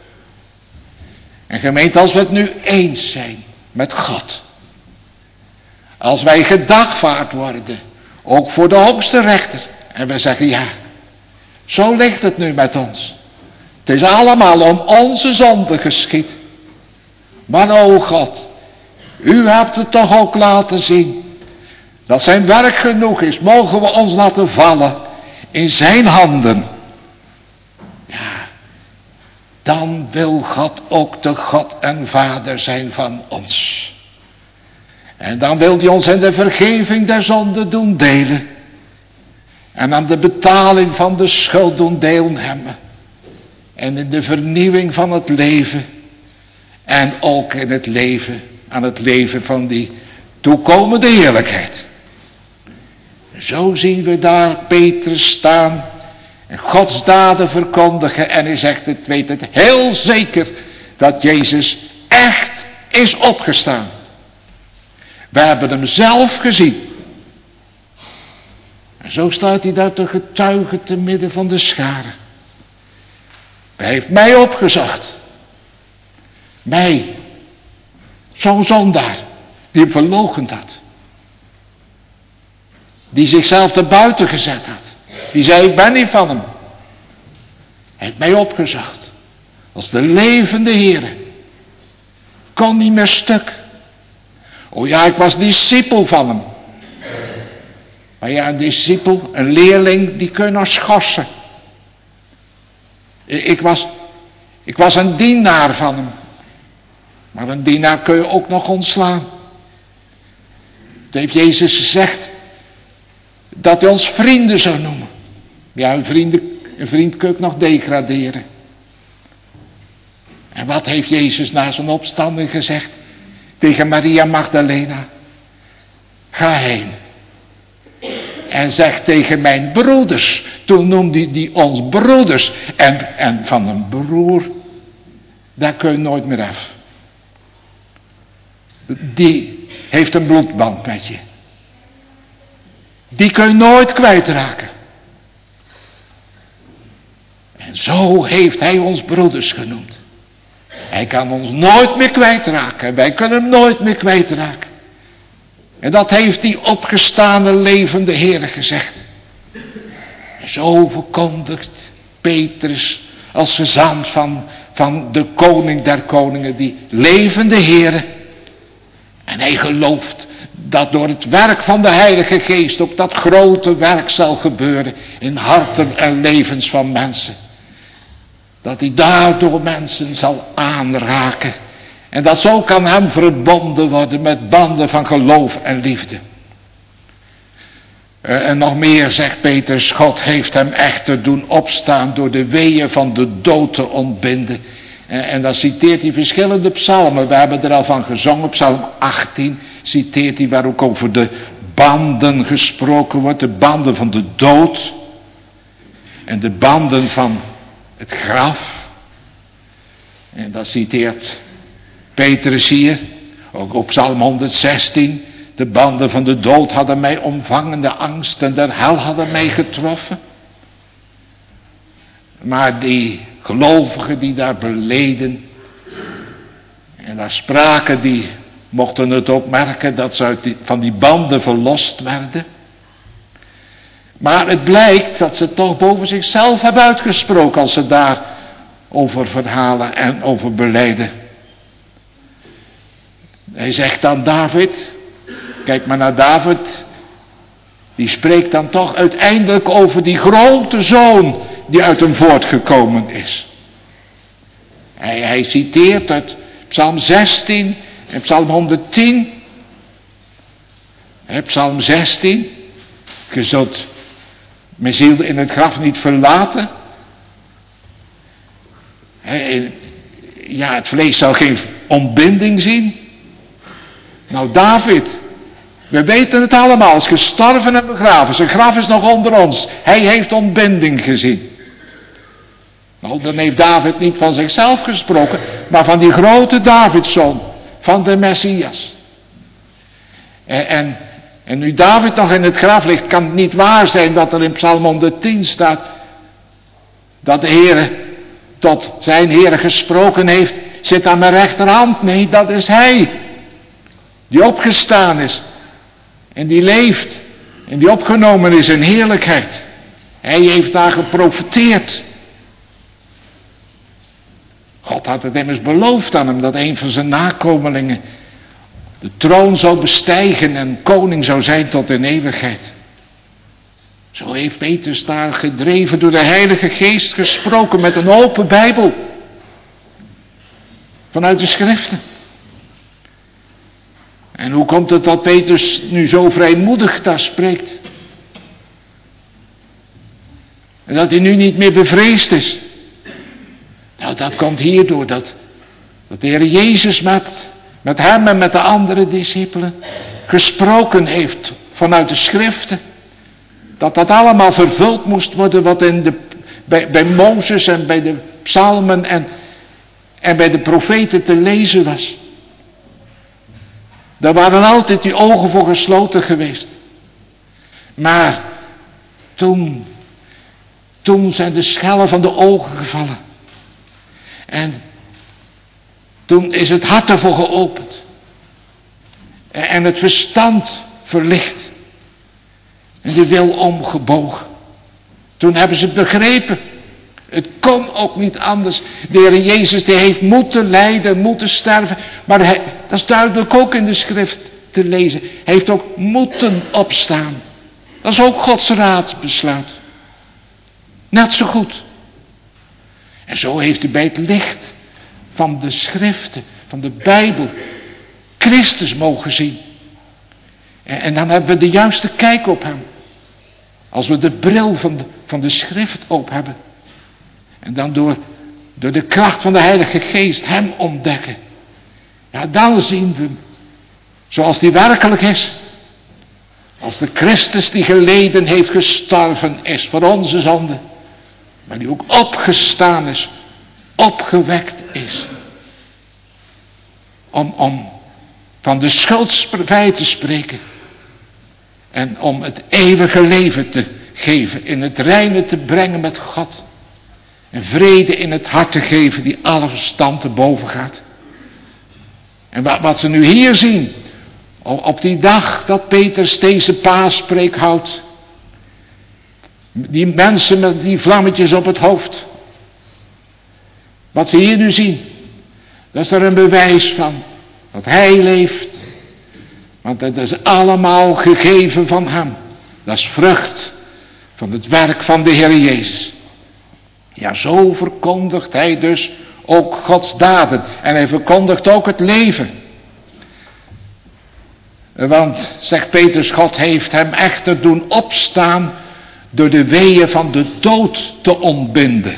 En gemeente, als we het nu eens zijn met God. Als wij gedagvaard worden. Ook voor de hoogste rechter. En we zeggen ja. Zo ligt het nu met ons. Het is allemaal om onze zonde geschied. Maar o God. U hebt het toch ook laten zien. Dat zijn werk genoeg is. Mogen we ons laten vallen. In zijn handen. Ja. Dan wil God ook de God en Vader zijn van ons. En dan wil hij ons in de vergeving der zonde doen delen. En aan de betaling van de schuld doen deelnemen. En in de vernieuwing van het leven. En ook in het leven, aan het leven van die toekomende heerlijkheid. Zo zien we daar Petrus staan. En Gods daden verkondigen. En hij zegt, het weet het heel zeker. Dat Jezus echt is opgestaan. We hebben hem zelf gezien. En zo staat hij daar te getuigen te midden van de scharen. Hij heeft mij opgezocht. Mij. Zo'n zondaar. Die hem verloochend had. Die zichzelf er buiten gezet had. Die zei, ik ben niet van hem. Hij heeft mij opgezocht. Als de levende Heere. Kon niet meer stuk. Oh ja, ik was discipel van hem. Maar ja, een discipel, een leerling, die kun je nog schorsen. Ik was, ik was een dienaar van hem. Maar een dienaar kun je ook nog ontslaan. Het heeft Jezus gezegd. Dat hij ons vrienden zou noemen. Ja, een, vrienden, een vriend kun je ook nog degraderen. En wat heeft Jezus na zijn opstanding gezegd? Tegen Maria Magdalena. Ga heen. En zeg tegen mijn broeders. Toen noemde hij die ons broeders. En, en van een broer. Daar kun je nooit meer af. Die heeft een bloedband met je. Die kun je nooit kwijtraken. En zo heeft hij ons broeders genoemd. Hij kan ons nooit meer kwijtraken. Wij kunnen hem nooit meer kwijtraken. En dat heeft die opgestane levende Heer gezegd. En zo verkondigt Petrus als gezant van, van de koning der koningen, die levende Heer. En hij gelooft dat door het werk van de Heilige Geest ook dat grote werk zal gebeuren in harten en levens van mensen. Dat hij daardoor mensen zal aanraken. En dat zo kan hem verbonden worden met banden van geloof en liefde. Uh, en nog meer zegt Petrus, God heeft hem echter doen opstaan door de weeën van de dood te ontbinden. Uh, en dan citeert hij verschillende psalmen. We hebben er al van gezongen. Psalm achttien citeert hij waar ook over de banden gesproken wordt. De banden van de dood. En de banden van het graf. En dat citeert Petrus hier. Ook op Psalm honderdzestien. De banden van de dood hadden mij omvangen. De angsten der hel hadden mij getroffen. Maar die gelovigen die daar beleden. En daar spraken, die mochten het ook merken dat ze uit die, van die banden verlost werden. Maar het blijkt dat ze toch boven zichzelf hebben uitgesproken als ze daar over verhalen en over belijden. Hij zegt dan David, kijk maar naar David, die spreekt dan toch uiteindelijk over die grote zoon die uit hem voortgekomen is. Hij, hij citeert uit Psalm zestien en Psalm honderdtien. Psalm zestien. Je zult mijn ziel in het graf niet verlaten. Ja, het vlees zal geen ontbinding zien. Nou, David, we weten het allemaal, is gestorven en begraven. Zijn graf is nog onder ons. Hij heeft ontbinding gezien. Nou, dan heeft David niet van zichzelf gesproken, maar van die grote Davidszoon, van de Messias. En, en, en nu David nog in het graf ligt, kan het niet waar zijn dat er in Psalm honderdtien staat, dat de Heere tot zijn Heere gesproken heeft, zit aan mijn rechterhand. Nee, dat is Hij, die opgestaan is, en die leeft, en die opgenomen is in heerlijkheid. Hij heeft daar geprofeteerd. God had het immers beloofd aan hem, dat een van zijn nakomelingen de troon zou bestijgen en koning zou zijn tot in eeuwigheid. Zo heeft Petrus daar gedreven door de Heilige Geest gesproken met een open Bijbel. Vanuit de Schriften. En hoe komt het dat Petrus nu zo vrijmoedig daar spreekt? En dat hij nu niet meer bevreesd is? Nou, dat komt hierdoor dat, dat de Heer Jezus met, met hem en met de andere discipelen gesproken heeft vanuit de Schriften. Dat dat allemaal vervuld moest worden wat in de, bij, bij Mozes en bij de psalmen en, en bij de profeten te lezen was. Daar waren altijd die ogen voor gesloten geweest. Maar toen, toen zijn de schellen van de ogen gevallen. En toen is het hart ervoor geopend. En het verstand verlicht. En de wil omgebogen. Toen hebben ze het begrepen. Het kon ook niet anders. De Heer Jezus die heeft moeten lijden, moeten sterven. Maar hij, dat is duidelijk ook in de schrift te lezen. Hij heeft ook moeten opstaan. Dat is ook Gods raadsbesluit. Net zo goed. En zo heeft u bij het licht van de schriften, van de Bijbel, Christus mogen zien. En, en dan hebben we de juiste kijk op hem. Als we de bril van de, van de schrift op hebben. En dan door, door de kracht van de Heilige Geest hem ontdekken. Ja, dan zien we hem. Zoals die werkelijk is. Als de Christus die geleden heeft, gestorven is voor onze zonden. Maar die ook opgestaan is. Opgewekt is. Om, om van de schuld vrij te spreken. En om het eeuwige leven te geven. In het reine te brengen met God. En vrede in het hart te geven die alle verstand te boven gaat. En wat, wat ze nu hier zien. Op die dag dat Petrus deze paaspreek houdt. Die mensen met die vlammetjes op het hoofd. Wat ze hier nu zien. Dat is er een bewijs van. Dat hij leeft. Want dat is allemaal gegeven van hem. Dat is vrucht van het werk van de Heer Jezus. Ja, zo verkondigt hij dus ook Gods daden. En hij verkondigt ook het leven. Want, zegt Petrus, God heeft hem echter doen opstaan door de weeën van de dood te ontbinden.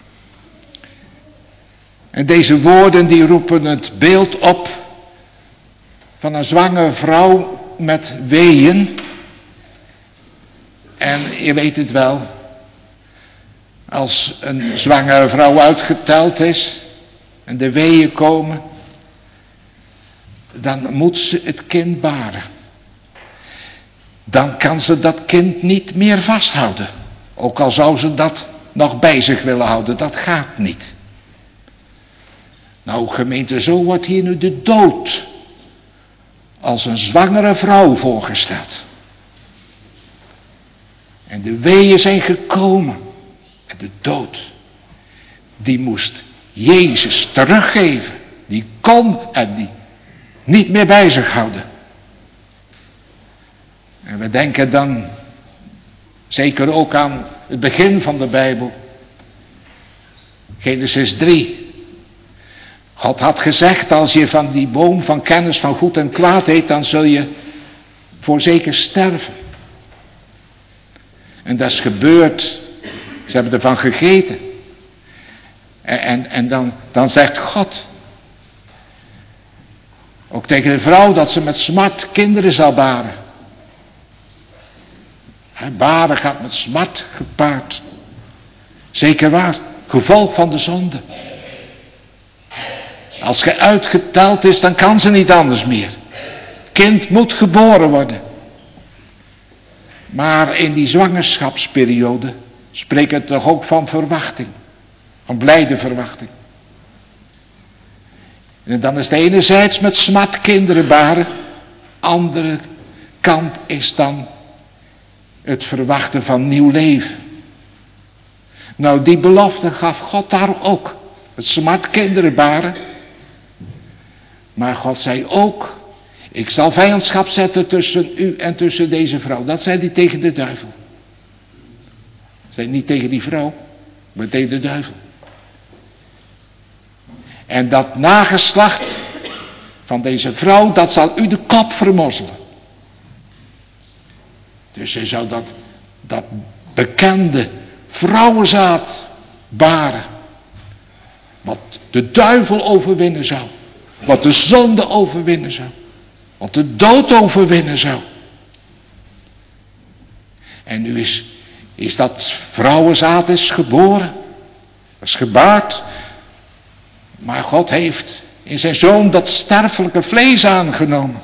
En deze woorden die roepen het beeld op van een zwangere vrouw met weeën. En je weet het wel, als een zwangere vrouw uitgeteld is en de weeën komen, dan moet ze het kind baren. Dan kan ze dat kind niet meer vasthouden. Ook al zou ze dat nog bij zich willen houden, dat gaat niet. Nou gemeente, zo wordt hier nu de dood als een zwangere vrouw voorgesteld. En de weeën zijn gekomen. En de dood, die moest Jezus teruggeven. Die kon en die niet meer bij zich houden. En we denken dan zeker ook aan het begin van de Bijbel. Genesis drie. God had gezegd, als je van die boom van kennis van goed en kwaad eet, dan zul je voorzeker sterven. En dat is gebeurd. Ze hebben ervan gegeten. En, en, en dan, dan zegt God, ook tegen de vrouw, dat ze met smart kinderen zal baren. En baren gaat met smart gepaard. Zeker waar, gevolg van de zonde. Als ge uitgeteld is, dan kan ze niet anders meer. Kind moet geboren worden. Maar in die zwangerschapsperiode spreekt het toch ook van verwachting. Van blijde verwachting. En dan is het enerzijds met smart kinderen baren. Andere kant is dan het verwachten van nieuw leven. Nou, die belofte gaf God daar ook. Het smart kinderen baren. Maar God zei ook, ik zal vijandschap zetten tussen u en tussen deze vrouw. Dat zei hij tegen de duivel. Zei niet tegen die vrouw, maar tegen de duivel. En dat nageslacht van deze vrouw, dat zal u de kop vermorzelen. Dus hij zou dat, dat bekende vrouwenzaad baren. Wat de duivel overwinnen zou. Wat de zonde overwinnen zou. Wat de dood overwinnen zou. En nu is, is dat vrouwenzaad is geboren. Dat is gebaard. Maar God heeft in zijn zoon dat sterfelijke vlees aangenomen.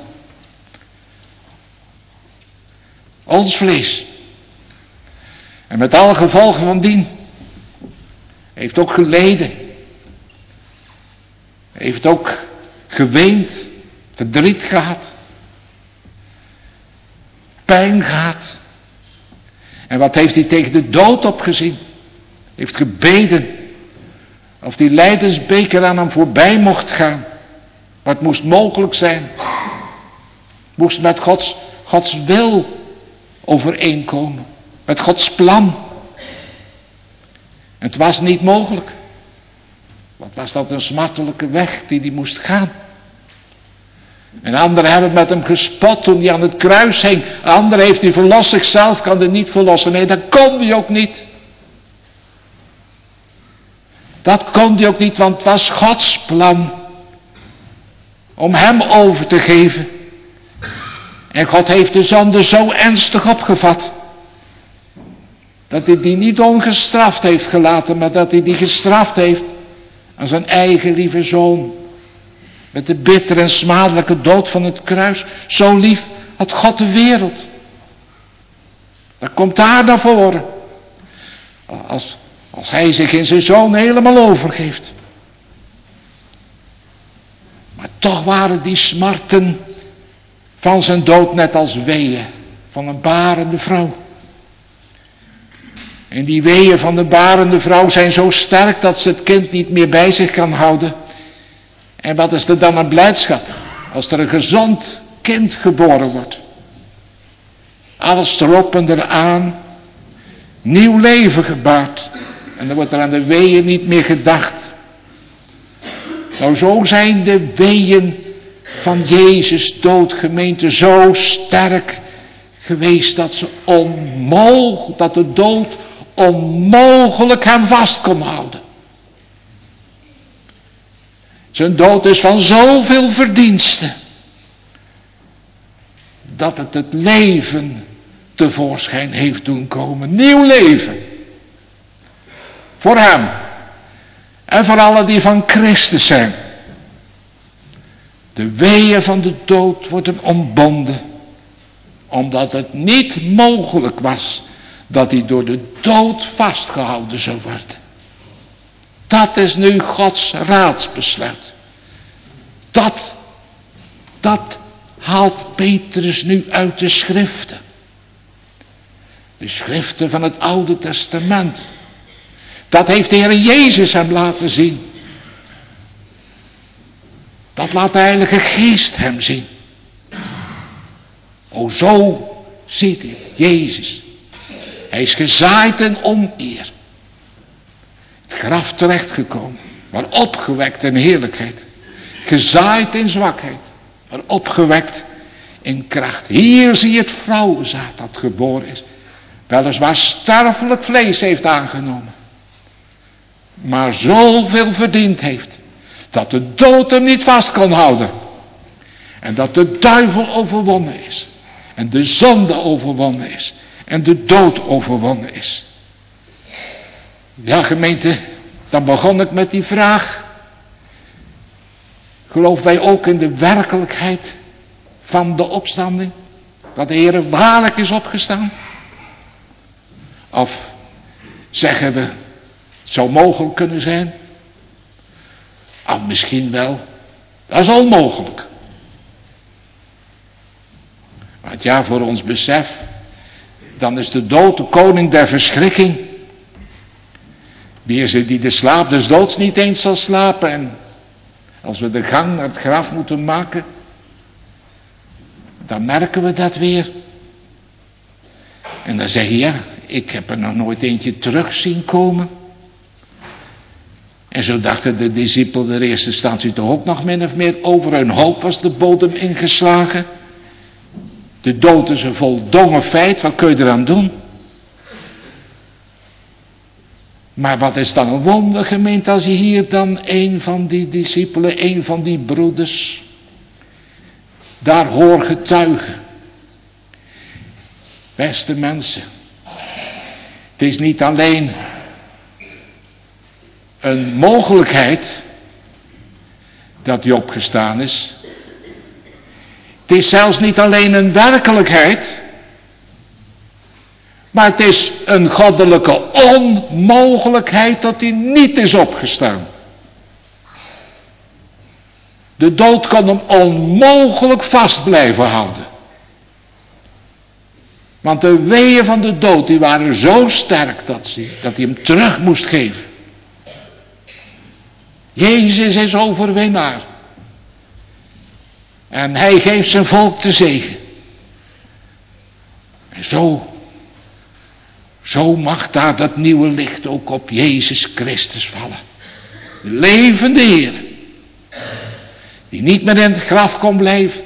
Ons vlees. En met alle gevolgen van dien. Heeft ook geleden. Heeft ook geweend. Verdriet gehad. Pijn gehad. En wat heeft hij tegen de dood opgezien? Heeft gebeden. Of die lijdensbeker aan hem voorbij mocht gaan. Wat moest mogelijk zijn. Moest met Gods, Gods wil overeenkomen. Met Gods plan. Het was niet mogelijk. Wat was dat een smartelijke weg die hij moest gaan. En anderen hebben met hem gespot toen hij aan het kruis hing. Anderen heeft hij verlost, zichzelf kan hij niet verlossen. Nee, dat kon hij ook niet. Dat kon hij ook niet, want het was Gods plan. Om hem over te geven. En God heeft de zonde zo ernstig opgevat. Dat hij die niet ongestraft heeft gelaten, maar dat hij die gestraft heeft aan zijn eigen lieve zoon. Met de bittere en smadelijke dood van het kruis. Zo lief had God de wereld. Dat komt daar naar voren. Als, als hij zich in zijn zoon helemaal overgeeft. Maar toch waren die smarten van zijn dood net als weeën van een barende vrouw. En die weeën van de barende vrouw zijn zo sterk dat ze het kind niet meer bij zich kan houden. En wat is er dan een blijdschap als er een gezond kind geboren wordt. Alles erop en eraan. Nieuw leven gebaard. En dan wordt er aan de weeën niet meer gedacht. Nou, zo zijn de weeën van Jezus dood, gemeente, zo sterk geweest dat ze onmogelijk, dat de dood onmogelijk hem vast kon houden. Zijn dood is van zoveel verdiensten, dat het het leven tevoorschijn heeft doen komen. Nieuw leven. Voor hem. En voor allen die van Christus zijn. De weeën van de dood worden ontbonden. Omdat het niet mogelijk was dat hij door de dood vastgehouden zou worden. Dat is nu Gods raadsbesluit. Dat, dat haalt Petrus nu uit de schriften. De schriften van het Oude Testament. Dat heeft de Heer Jezus hem laten zien. Dat laat de Heilige Geest hem zien. O, zo ziet hij Jezus. Hij is gezaaid in oneer. Het graf terechtgekomen, maar opgewekt in heerlijkheid. Gezaaid in zwakheid, maar opgewekt in kracht. Hier zie je het vrouwenzaad dat geboren is. Weliswaar sterfelijk vlees heeft aangenomen. Maar zoveel verdiend heeft. Dat de dood hem niet vast kon houden. En dat de duivel overwonnen is. En de zonde overwonnen is. En de dood overwonnen is. Ja, gemeente, dan begon ik met die vraag. Geloven wij ook in de werkelijkheid van de opstanding? Dat de Heer waarlijk is opgestaan? Of zeggen we, het zou mogelijk kunnen zijn? Ah, misschien wel. Dat is onmogelijk. Want ja, voor ons besef, dan is de dood de koning der verschrikking. Wie is het die de slaap des doods niet eens zal slapen? En als we de gang naar het graf moeten maken, dan merken we dat weer. En dan zeg je, ja, ik heb er nog nooit eentje terug zien komen. En zo dachten de discipelen in de eerste instantie toch ook nog min of meer, over hun hoop was de bodem ingeslagen. De dood is een voldongen feit, wat kun je eraan doen? Maar wat is dan een wonder, gemeente, als je hier dan een van die discipelen, een van die broeders, daar hoor getuigen. Beste mensen, het is niet alleen een mogelijkheid dat hij opgestaan is. Het is zelfs niet alleen een werkelijkheid, maar het is een goddelijke onmogelijkheid dat hij niet is opgestaan. De dood kon hem onmogelijk vast blijven houden. Want de weeën van de dood die waren zo sterk dat, ze, dat hij hem terug moest geven. Jezus is overwinnaar. En hij geeft zijn volk te zegen. En zo, zo mag daar dat nieuwe licht ook op Jezus Christus vallen. De levende Heer. Die niet meer in het graf kon blijven.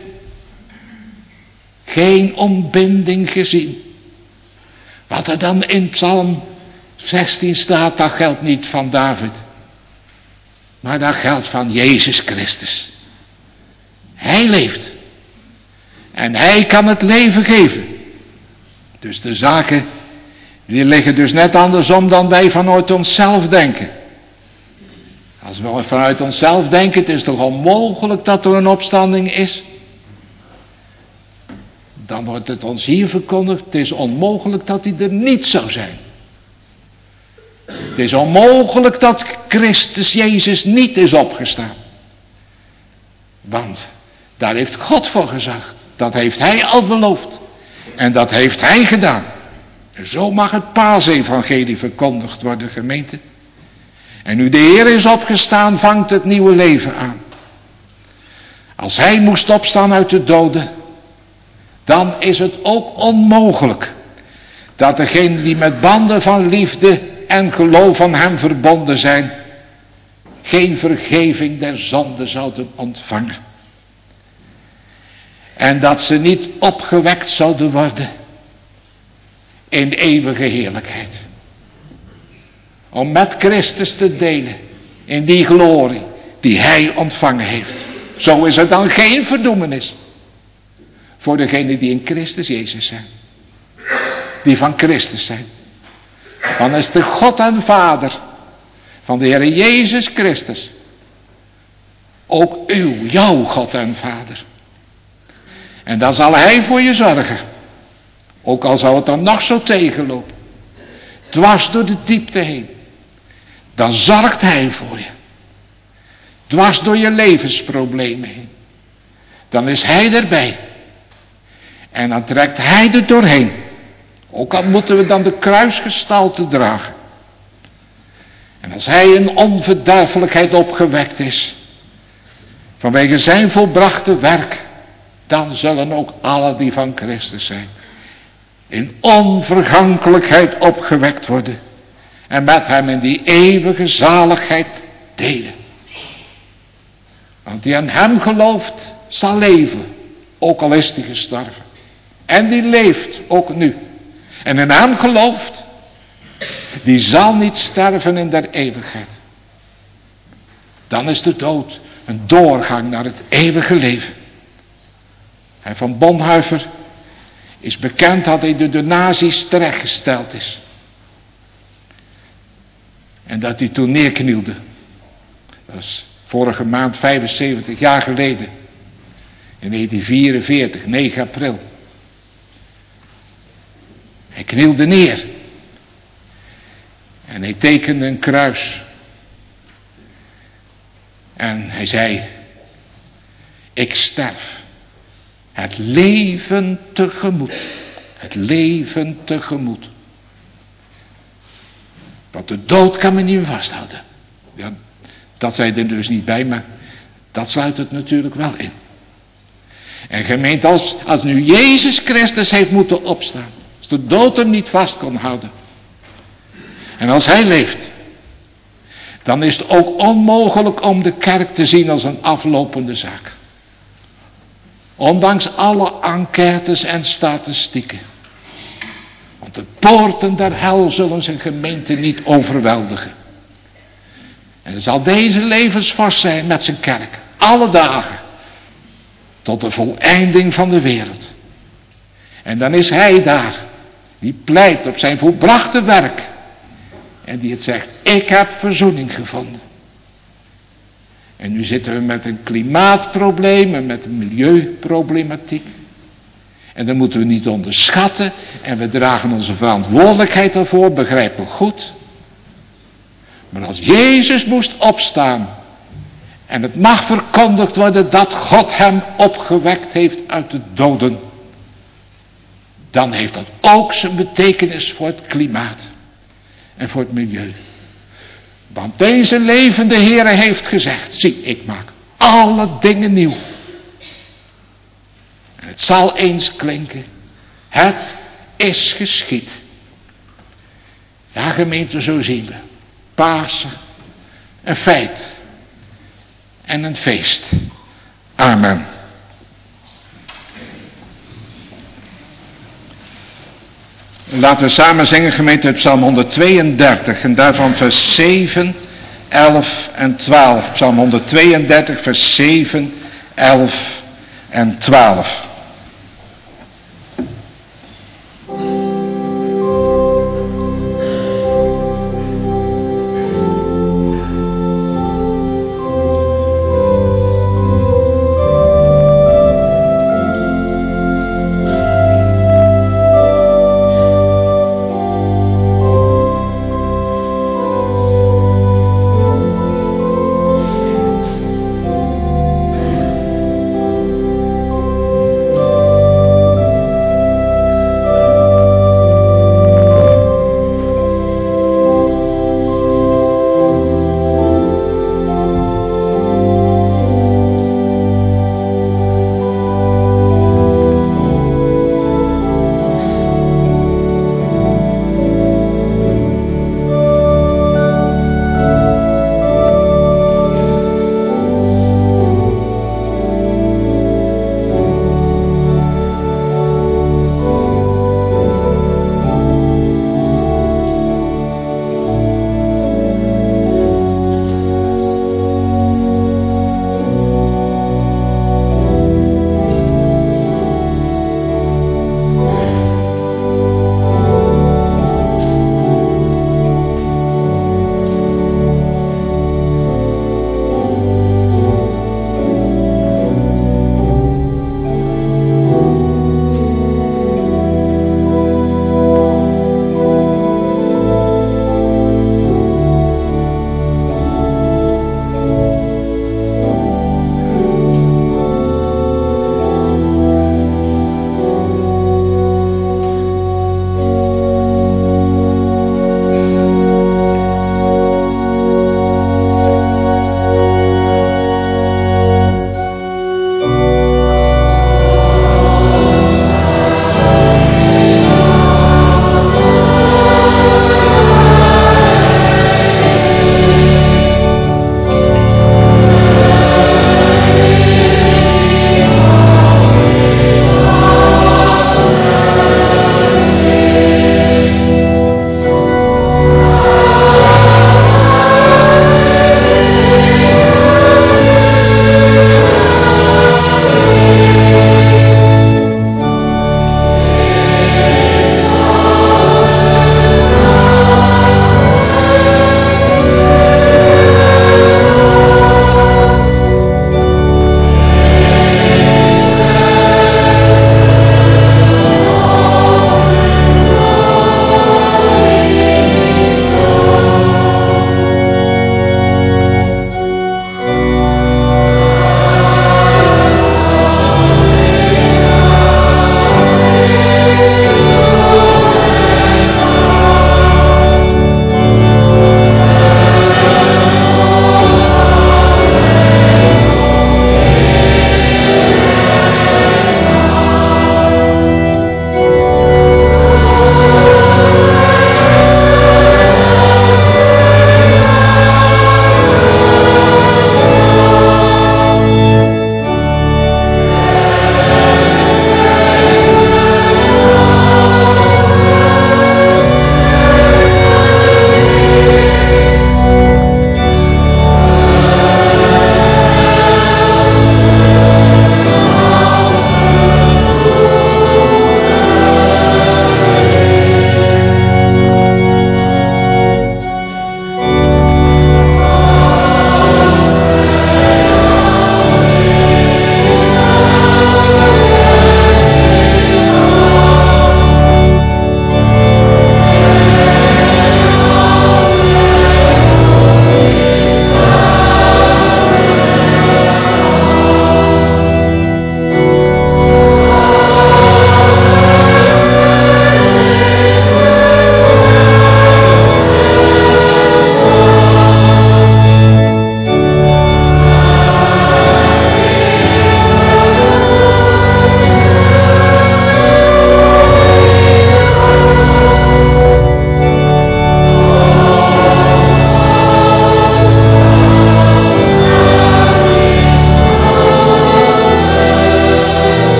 Geen ontbinding gezien. Wat er dan in Psalm zestien staat, dat geldt niet van David. Maar dat geldt van Jezus Christus. Hij leeft. En hij kan het leven geven. Dus de zaken, die liggen dus net andersom dan wij vanuit onszelf denken. Als we vanuit onszelf denken, het is toch onmogelijk dat er een opstanding is. Dan wordt het ons hier verkondigd, het is onmogelijk dat hij er niet zou zijn. Het is onmogelijk dat Christus Jezus niet is opgestaan. Want daar heeft God voor gezegd. Dat heeft hij al beloofd. En dat heeft hij gedaan. En zo mag het paasevangelie verkondigd worden, gemeente. En nu de Heer is opgestaan, vangt het nieuwe leven aan. Als hij moest opstaan uit de doden, dan is het ook onmogelijk dat degenen die met banden van liefde en geloof aan hem verbonden zijn, geen vergeving der zonde zouden ontvangen. En dat ze niet opgewekt zouden worden in eeuwige heerlijkheid. Om met Christus te delen in die glorie die hij ontvangen heeft. Zo is er dan geen verdoemenis voor degenen die in Christus Jezus zijn. Die van Christus zijn. Dan is de God en Vader van de Heer Jezus Christus ook uw, jouw God en Vader. En dan zal hij voor je zorgen. Ook al zou het dan nog zo tegenlopen. Dwars door de diepte heen. Dan zorgt hij voor je. Dwars door je levensproblemen heen. Dan is hij erbij. En dan trekt hij er doorheen. Ook al moeten we dan de kruisgestalte dragen. En als hij in onverderfelijkheid opgewekt is. Vanwege zijn volbrachte werk. Dan zullen ook alle die van Christus zijn. In onvergankelijkheid opgewekt worden. En met hem in die eeuwige zaligheid delen. Want die aan hem gelooft zal leven. Ook al is die gestorven. En die leeft ook nu. En in hem gelooft, die zal niet sterven in der eeuwigheid. Dan is de dood een doorgang naar het eeuwige leven. En van Bonhoeffer is bekend dat hij door de nazi's terechtgesteld is. En dat hij toen neerknielde. Dat is vorige maand vijfenzeventig jaar geleden. In negentien vierenveertig, negen april. Hij knielde neer. En hij tekende een kruis. En hij zei, ik sterf. Het leven tegemoet. Het leven tegemoet. Want de dood kan me niet meer vasthouden. Ja, dat zei er dus niet bij, maar dat sluit het natuurlijk wel in. En gemeente, als, als nu Jezus Christus heeft moeten opstaan. Als de dood hem niet vast kon houden. En als hij leeft. Dan is het ook onmogelijk om de kerk te zien als een aflopende zaak. Ondanks alle enquêtes en statistieken. Want de poorten der hel zullen zijn gemeente niet overweldigen. En het zal deze levensvorst zijn met zijn kerk. Alle dagen. Tot de voleinding van de wereld. En dan is hij daar. Die pleit op zijn volbrachte werk. En die het zegt, ik heb verzoening gevonden. En nu zitten we met een klimaatprobleem en met een milieuproblematiek. En dat moeten we niet onderschatten. En we dragen onze verantwoordelijkheid daarvoor, begrijpen we goed. Maar als Jezus moest opstaan. En het mag verkondigd worden dat God hem opgewekt heeft uit de doden. Dan heeft dat ook zijn betekenis voor het klimaat. En voor het milieu. Want deze levende Heere heeft gezegd. Zie, ik maak alle dingen nieuw. En het zal eens klinken. Het is geschied. Ja, gemeente, zo zien we. Pasen. Een feit. En een feest. Amen. Laten we samen zingen, gemeente, uit Psalm honderdtweeëndertig. En daarvan vers zeven, elf en twaalf. Psalm honderdtweeëndertig, vers zeven, elf en twaalf.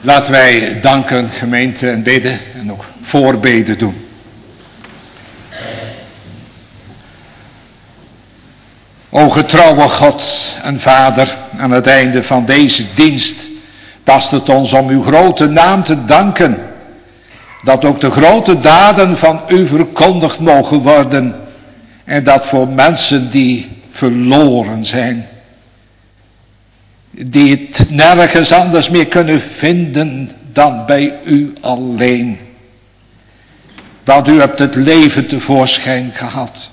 Laten wij danken, gemeente, en bidden en ook voorbeden doen. O getrouwe God en Vader, aan het einde van deze dienst past het ons om uw grote naam te danken, dat ook de grote daden van u verkondigd mogen worden en dat voor mensen die verloren zijn, die het nergens anders meer kunnen vinden dan bij u alleen. Want u hebt het leven tevoorschijn gehad.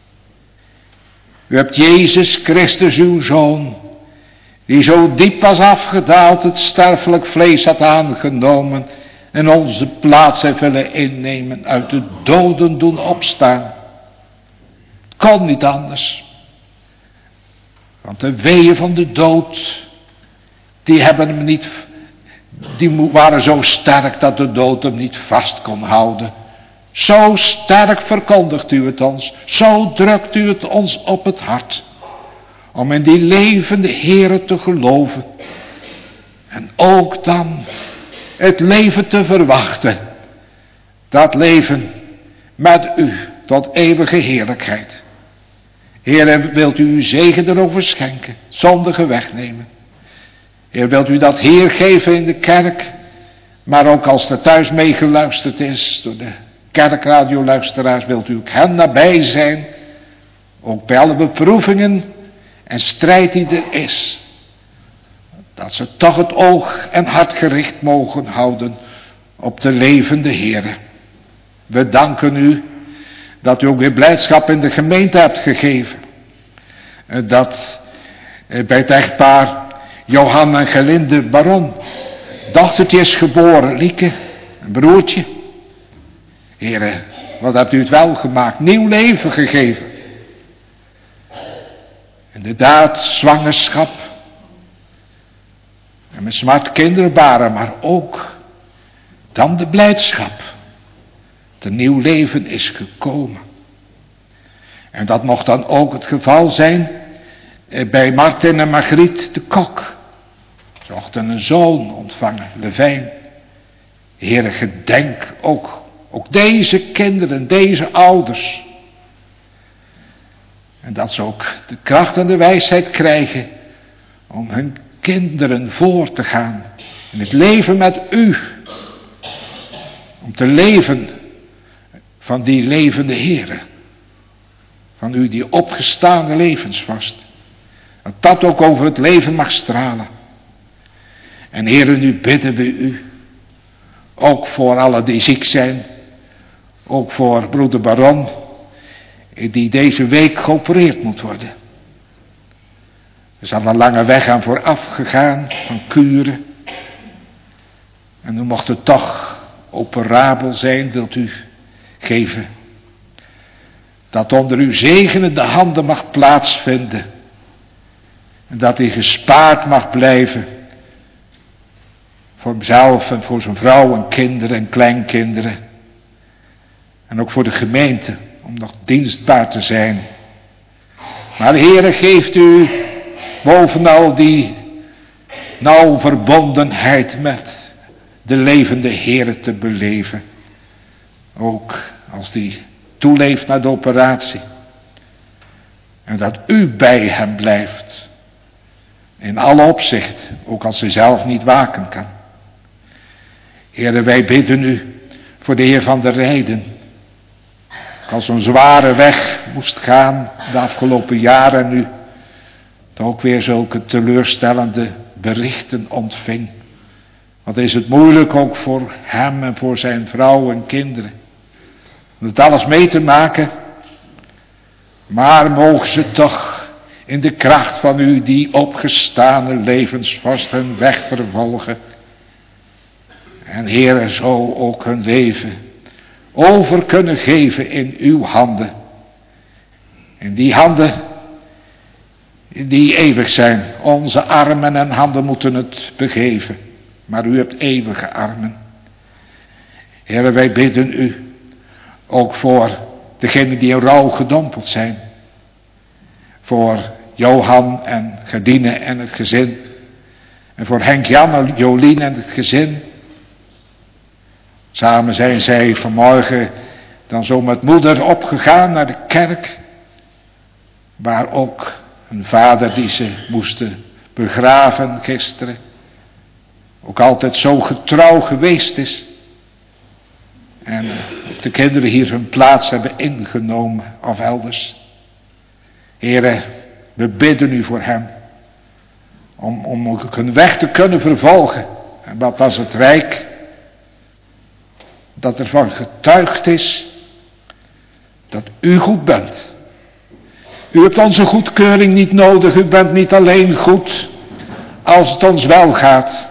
U hebt Jezus Christus, uw Zoon, die zo diep was afgedaald, het sterfelijk vlees had aangenomen en onze plaats heeft willen innemen, uit de doden doen opstaan. Het kon niet anders. Want de weeën van de dood, die hebben hem niet, die waren zo sterk dat de dood hem niet vast kon houden. Zo sterk verkondigt u het ons, zo drukt u het ons op het hart, om in die levende Heere te geloven. En ook dan het leven te verwachten, dat leven met u tot eeuwige heerlijkheid. Heere, wilt u uw zegen erover schenken, zondigen wegnemen. Heer, wilt u dat Heer geven in de kerk, maar ook als er thuis meegeluisterd is door de kerkradioluisteraars, wilt u ook hen nabij zijn, ook bij alle beproevingen en strijd die er is, dat ze toch het oog en hart gericht mogen houden op de levende Heere. We danken u dat u ook weer blijdschap in de gemeente hebt gegeven, dat bij het echtpaar Johan en Gelinde Baron dochtertje is geboren, Lieke, een broertje. Heere, wat hebt u het wel gemaakt, nieuw leven gegeven. Inderdaad, zwangerschap. En met smart kinderen baren, maar ook dan de blijdschap. Dat een nieuw leven is gekomen. En dat mocht dan ook het geval zijn bij Martin en Margriet de Kok. Ze mochten een zoon ontvangen, Levijn. Heere, gedenk ook, ook deze kinderen, deze ouders. En dat ze ook de kracht en de wijsheid krijgen om hun kinderen voor te gaan in het leven met u. Om te leven van die levende Heere. Van u die opgestaande levensvast. Dat dat ook over het leven mag stralen. En Heere, nu bidden we u. Ook voor allen die ziek zijn. Ook voor broeder Baron. Die deze week geopereerd moet worden. Er is al een lange weg aan vooraf gegaan. Van kuren. En nu mocht het toch operabel zijn. Wilt u geven. Dat onder uw zegenende handen mag plaatsvinden. En dat hij gespaard mag blijven. Voor hemzelf en voor zijn vrouw en kinderen en kleinkinderen. En ook voor de gemeente. Om nog dienstbaar te zijn. Maar Heere, geeft u bovenal die nauwe verbondenheid met de levende Heere te beleven. Ook als die toeleeft naar de operatie. En dat u bij hem blijft. In alle opzicht, ook als hij zelf niet waken kan. Heere, wij bidden u voor de Heer van der Rijden. Als zo'n zware weg moest gaan de afgelopen jaren en nu toch ook weer zulke teleurstellende berichten ontving. Wat is het moeilijk ook voor hem en voor zijn vrouw en kinderen. Om het alles mee te maken. Maar mogen ze toch in de kracht van u die opgestane levensvast hun weg vervolgen. En Heere, zo ook hun leven over kunnen geven in uw handen. In die handen die eeuwig zijn. Onze armen en handen moeten het begeven. Maar u hebt eeuwige armen. Heere, wij bidden u ook voor degenen die in rouw gedompeld zijn. Voor Johan en Gedine en het gezin. En voor Henk-Jan, Jolien en het gezin. Samen zijn zij vanmorgen dan zo met moeder opgegaan naar de kerk. Waar ook een vader die ze moesten begraven gisteren. Ook altijd zo getrouw geweest is. En ook de kinderen hier hun plaats hebben ingenomen of elders. Heren, we bidden u voor hem. Om, om ook een weg te kunnen vervolgen. En wat was het rijk dat ervan getuigd is dat u goed bent. U hebt onze goedkeuring niet nodig. U bent niet alleen goed als het ons wel gaat.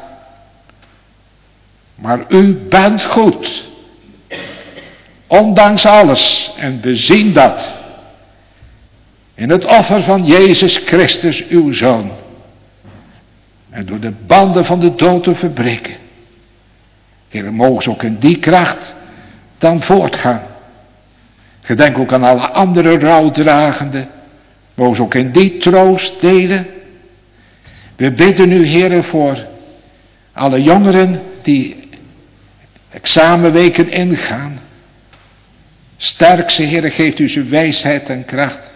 Maar u bent goed. Ondanks alles. En we zien dat. In het offer van Jezus Christus, uw Zoon. En door de banden van de dood te verbreken. Heer, mogen ze ook in die kracht dan voortgaan. Gedenk ook aan alle andere rouwdragenden. Mogen ze ook in die troost delen. We bidden u, Heer, voor alle jongeren die examenweken ingaan. Sterk ze, Heer, geeft u ze wijsheid en kracht.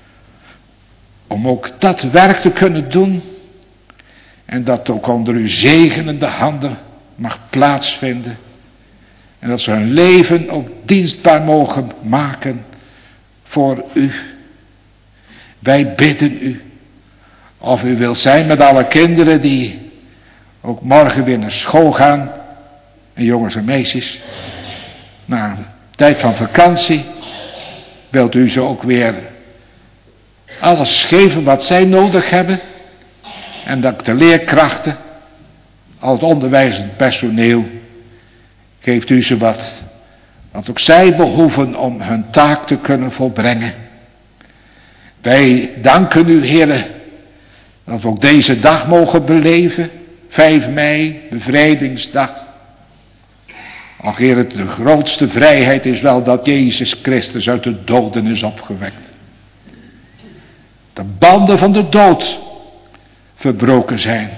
Om ook dat werk te kunnen doen. En dat ook onder uw zegenende handen mag plaatsvinden. En dat ze hun leven ook dienstbaar mogen maken voor u. Wij bidden u. Of u wilt zijn met alle kinderen die ook morgen weer naar school gaan. En jongens en meisjes. Na de tijd van vakantie. Wilt u ze ook weer alles geven wat zij nodig hebben. En dat de leerkrachten, al het onderwijzend personeel, geeft u ze wat, wat ook zij behoeven om hun taak te kunnen volbrengen. Wij danken u, Heere, dat we ook deze dag mogen beleven, vijf mei, bevrijdingsdag. Ach, Heere, de grootste vrijheid is wel dat Jezus Christus uit de doden is opgewekt. De banden van de dood verbroken zijn.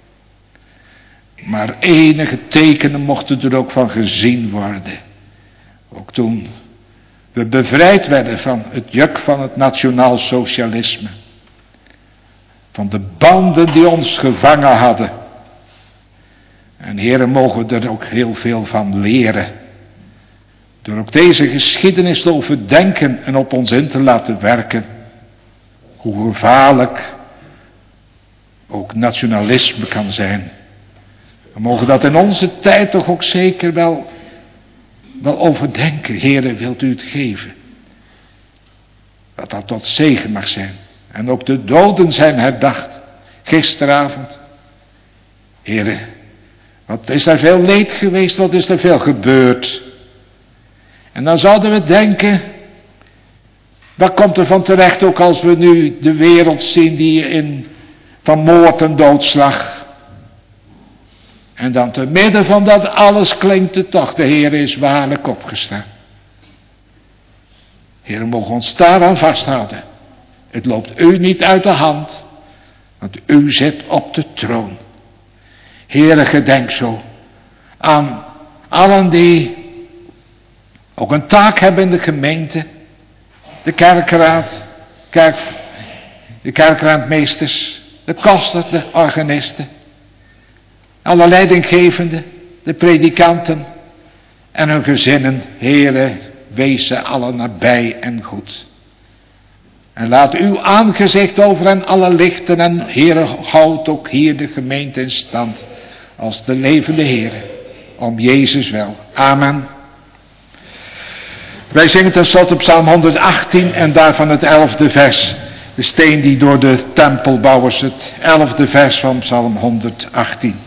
Maar enige tekenen mochten er ook van gezien worden. Ook toen we bevrijd werden van het juk van het nationaal socialisme. Van de banden die ons gevangen hadden. En heren, mogen we er ook heel veel van leren. Door ook deze geschiedenis te overdenken en op ons in te laten werken. Hoe gevaarlijk ook nationalisme kan zijn. We mogen dat in onze tijd toch ook zeker wel, wel overdenken. Heere, wilt u het geven? Dat dat tot zegen mag zijn. En ook de doden zijn herdacht. Gisteravond. Heere, wat is er veel leed geweest, wat is er veel gebeurd. En dan zouden we denken, wat komt er van terecht ook als we nu de wereld zien die in van moord en doodslag. En dan te midden van dat alles klinkt het toch, de Heer is waarlijk opgestaan. Heer, we mogen ons daaraan vasthouden. Het loopt u niet uit de hand, want u zit op de troon. Heere, gedenk zo aan allen die ook een taak hebben in de gemeente. De kerkraad, kerk, de kerkraadmeesters, de koster, de organisten. Alle leidinggevenden, de predikanten en hun gezinnen. Heere, wees ze allen nabij en goed. En laat uw aangezicht over hen alle lichten. En Heere, houd ook hier de gemeente in stand. Als de levende Heere. Om Jezus wel. Amen. Wij zingen tenslotte op Psalm honderdachttien en daarvan het elfde vers. De steen die door de tempelbouwers, het elfde vers van Psalm honderdachttien.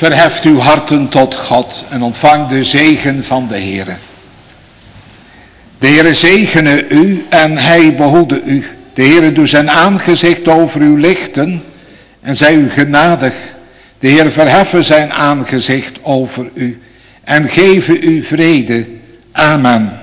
verheft uw harten tot God en ontvang de zegen van de Heere. De Heere zegene u en hij behoede u. De Heere doe zijn aangezicht over u lichten en zij u genadig. De Heere verheffen zijn aangezicht over u en geven u vrede. Amen.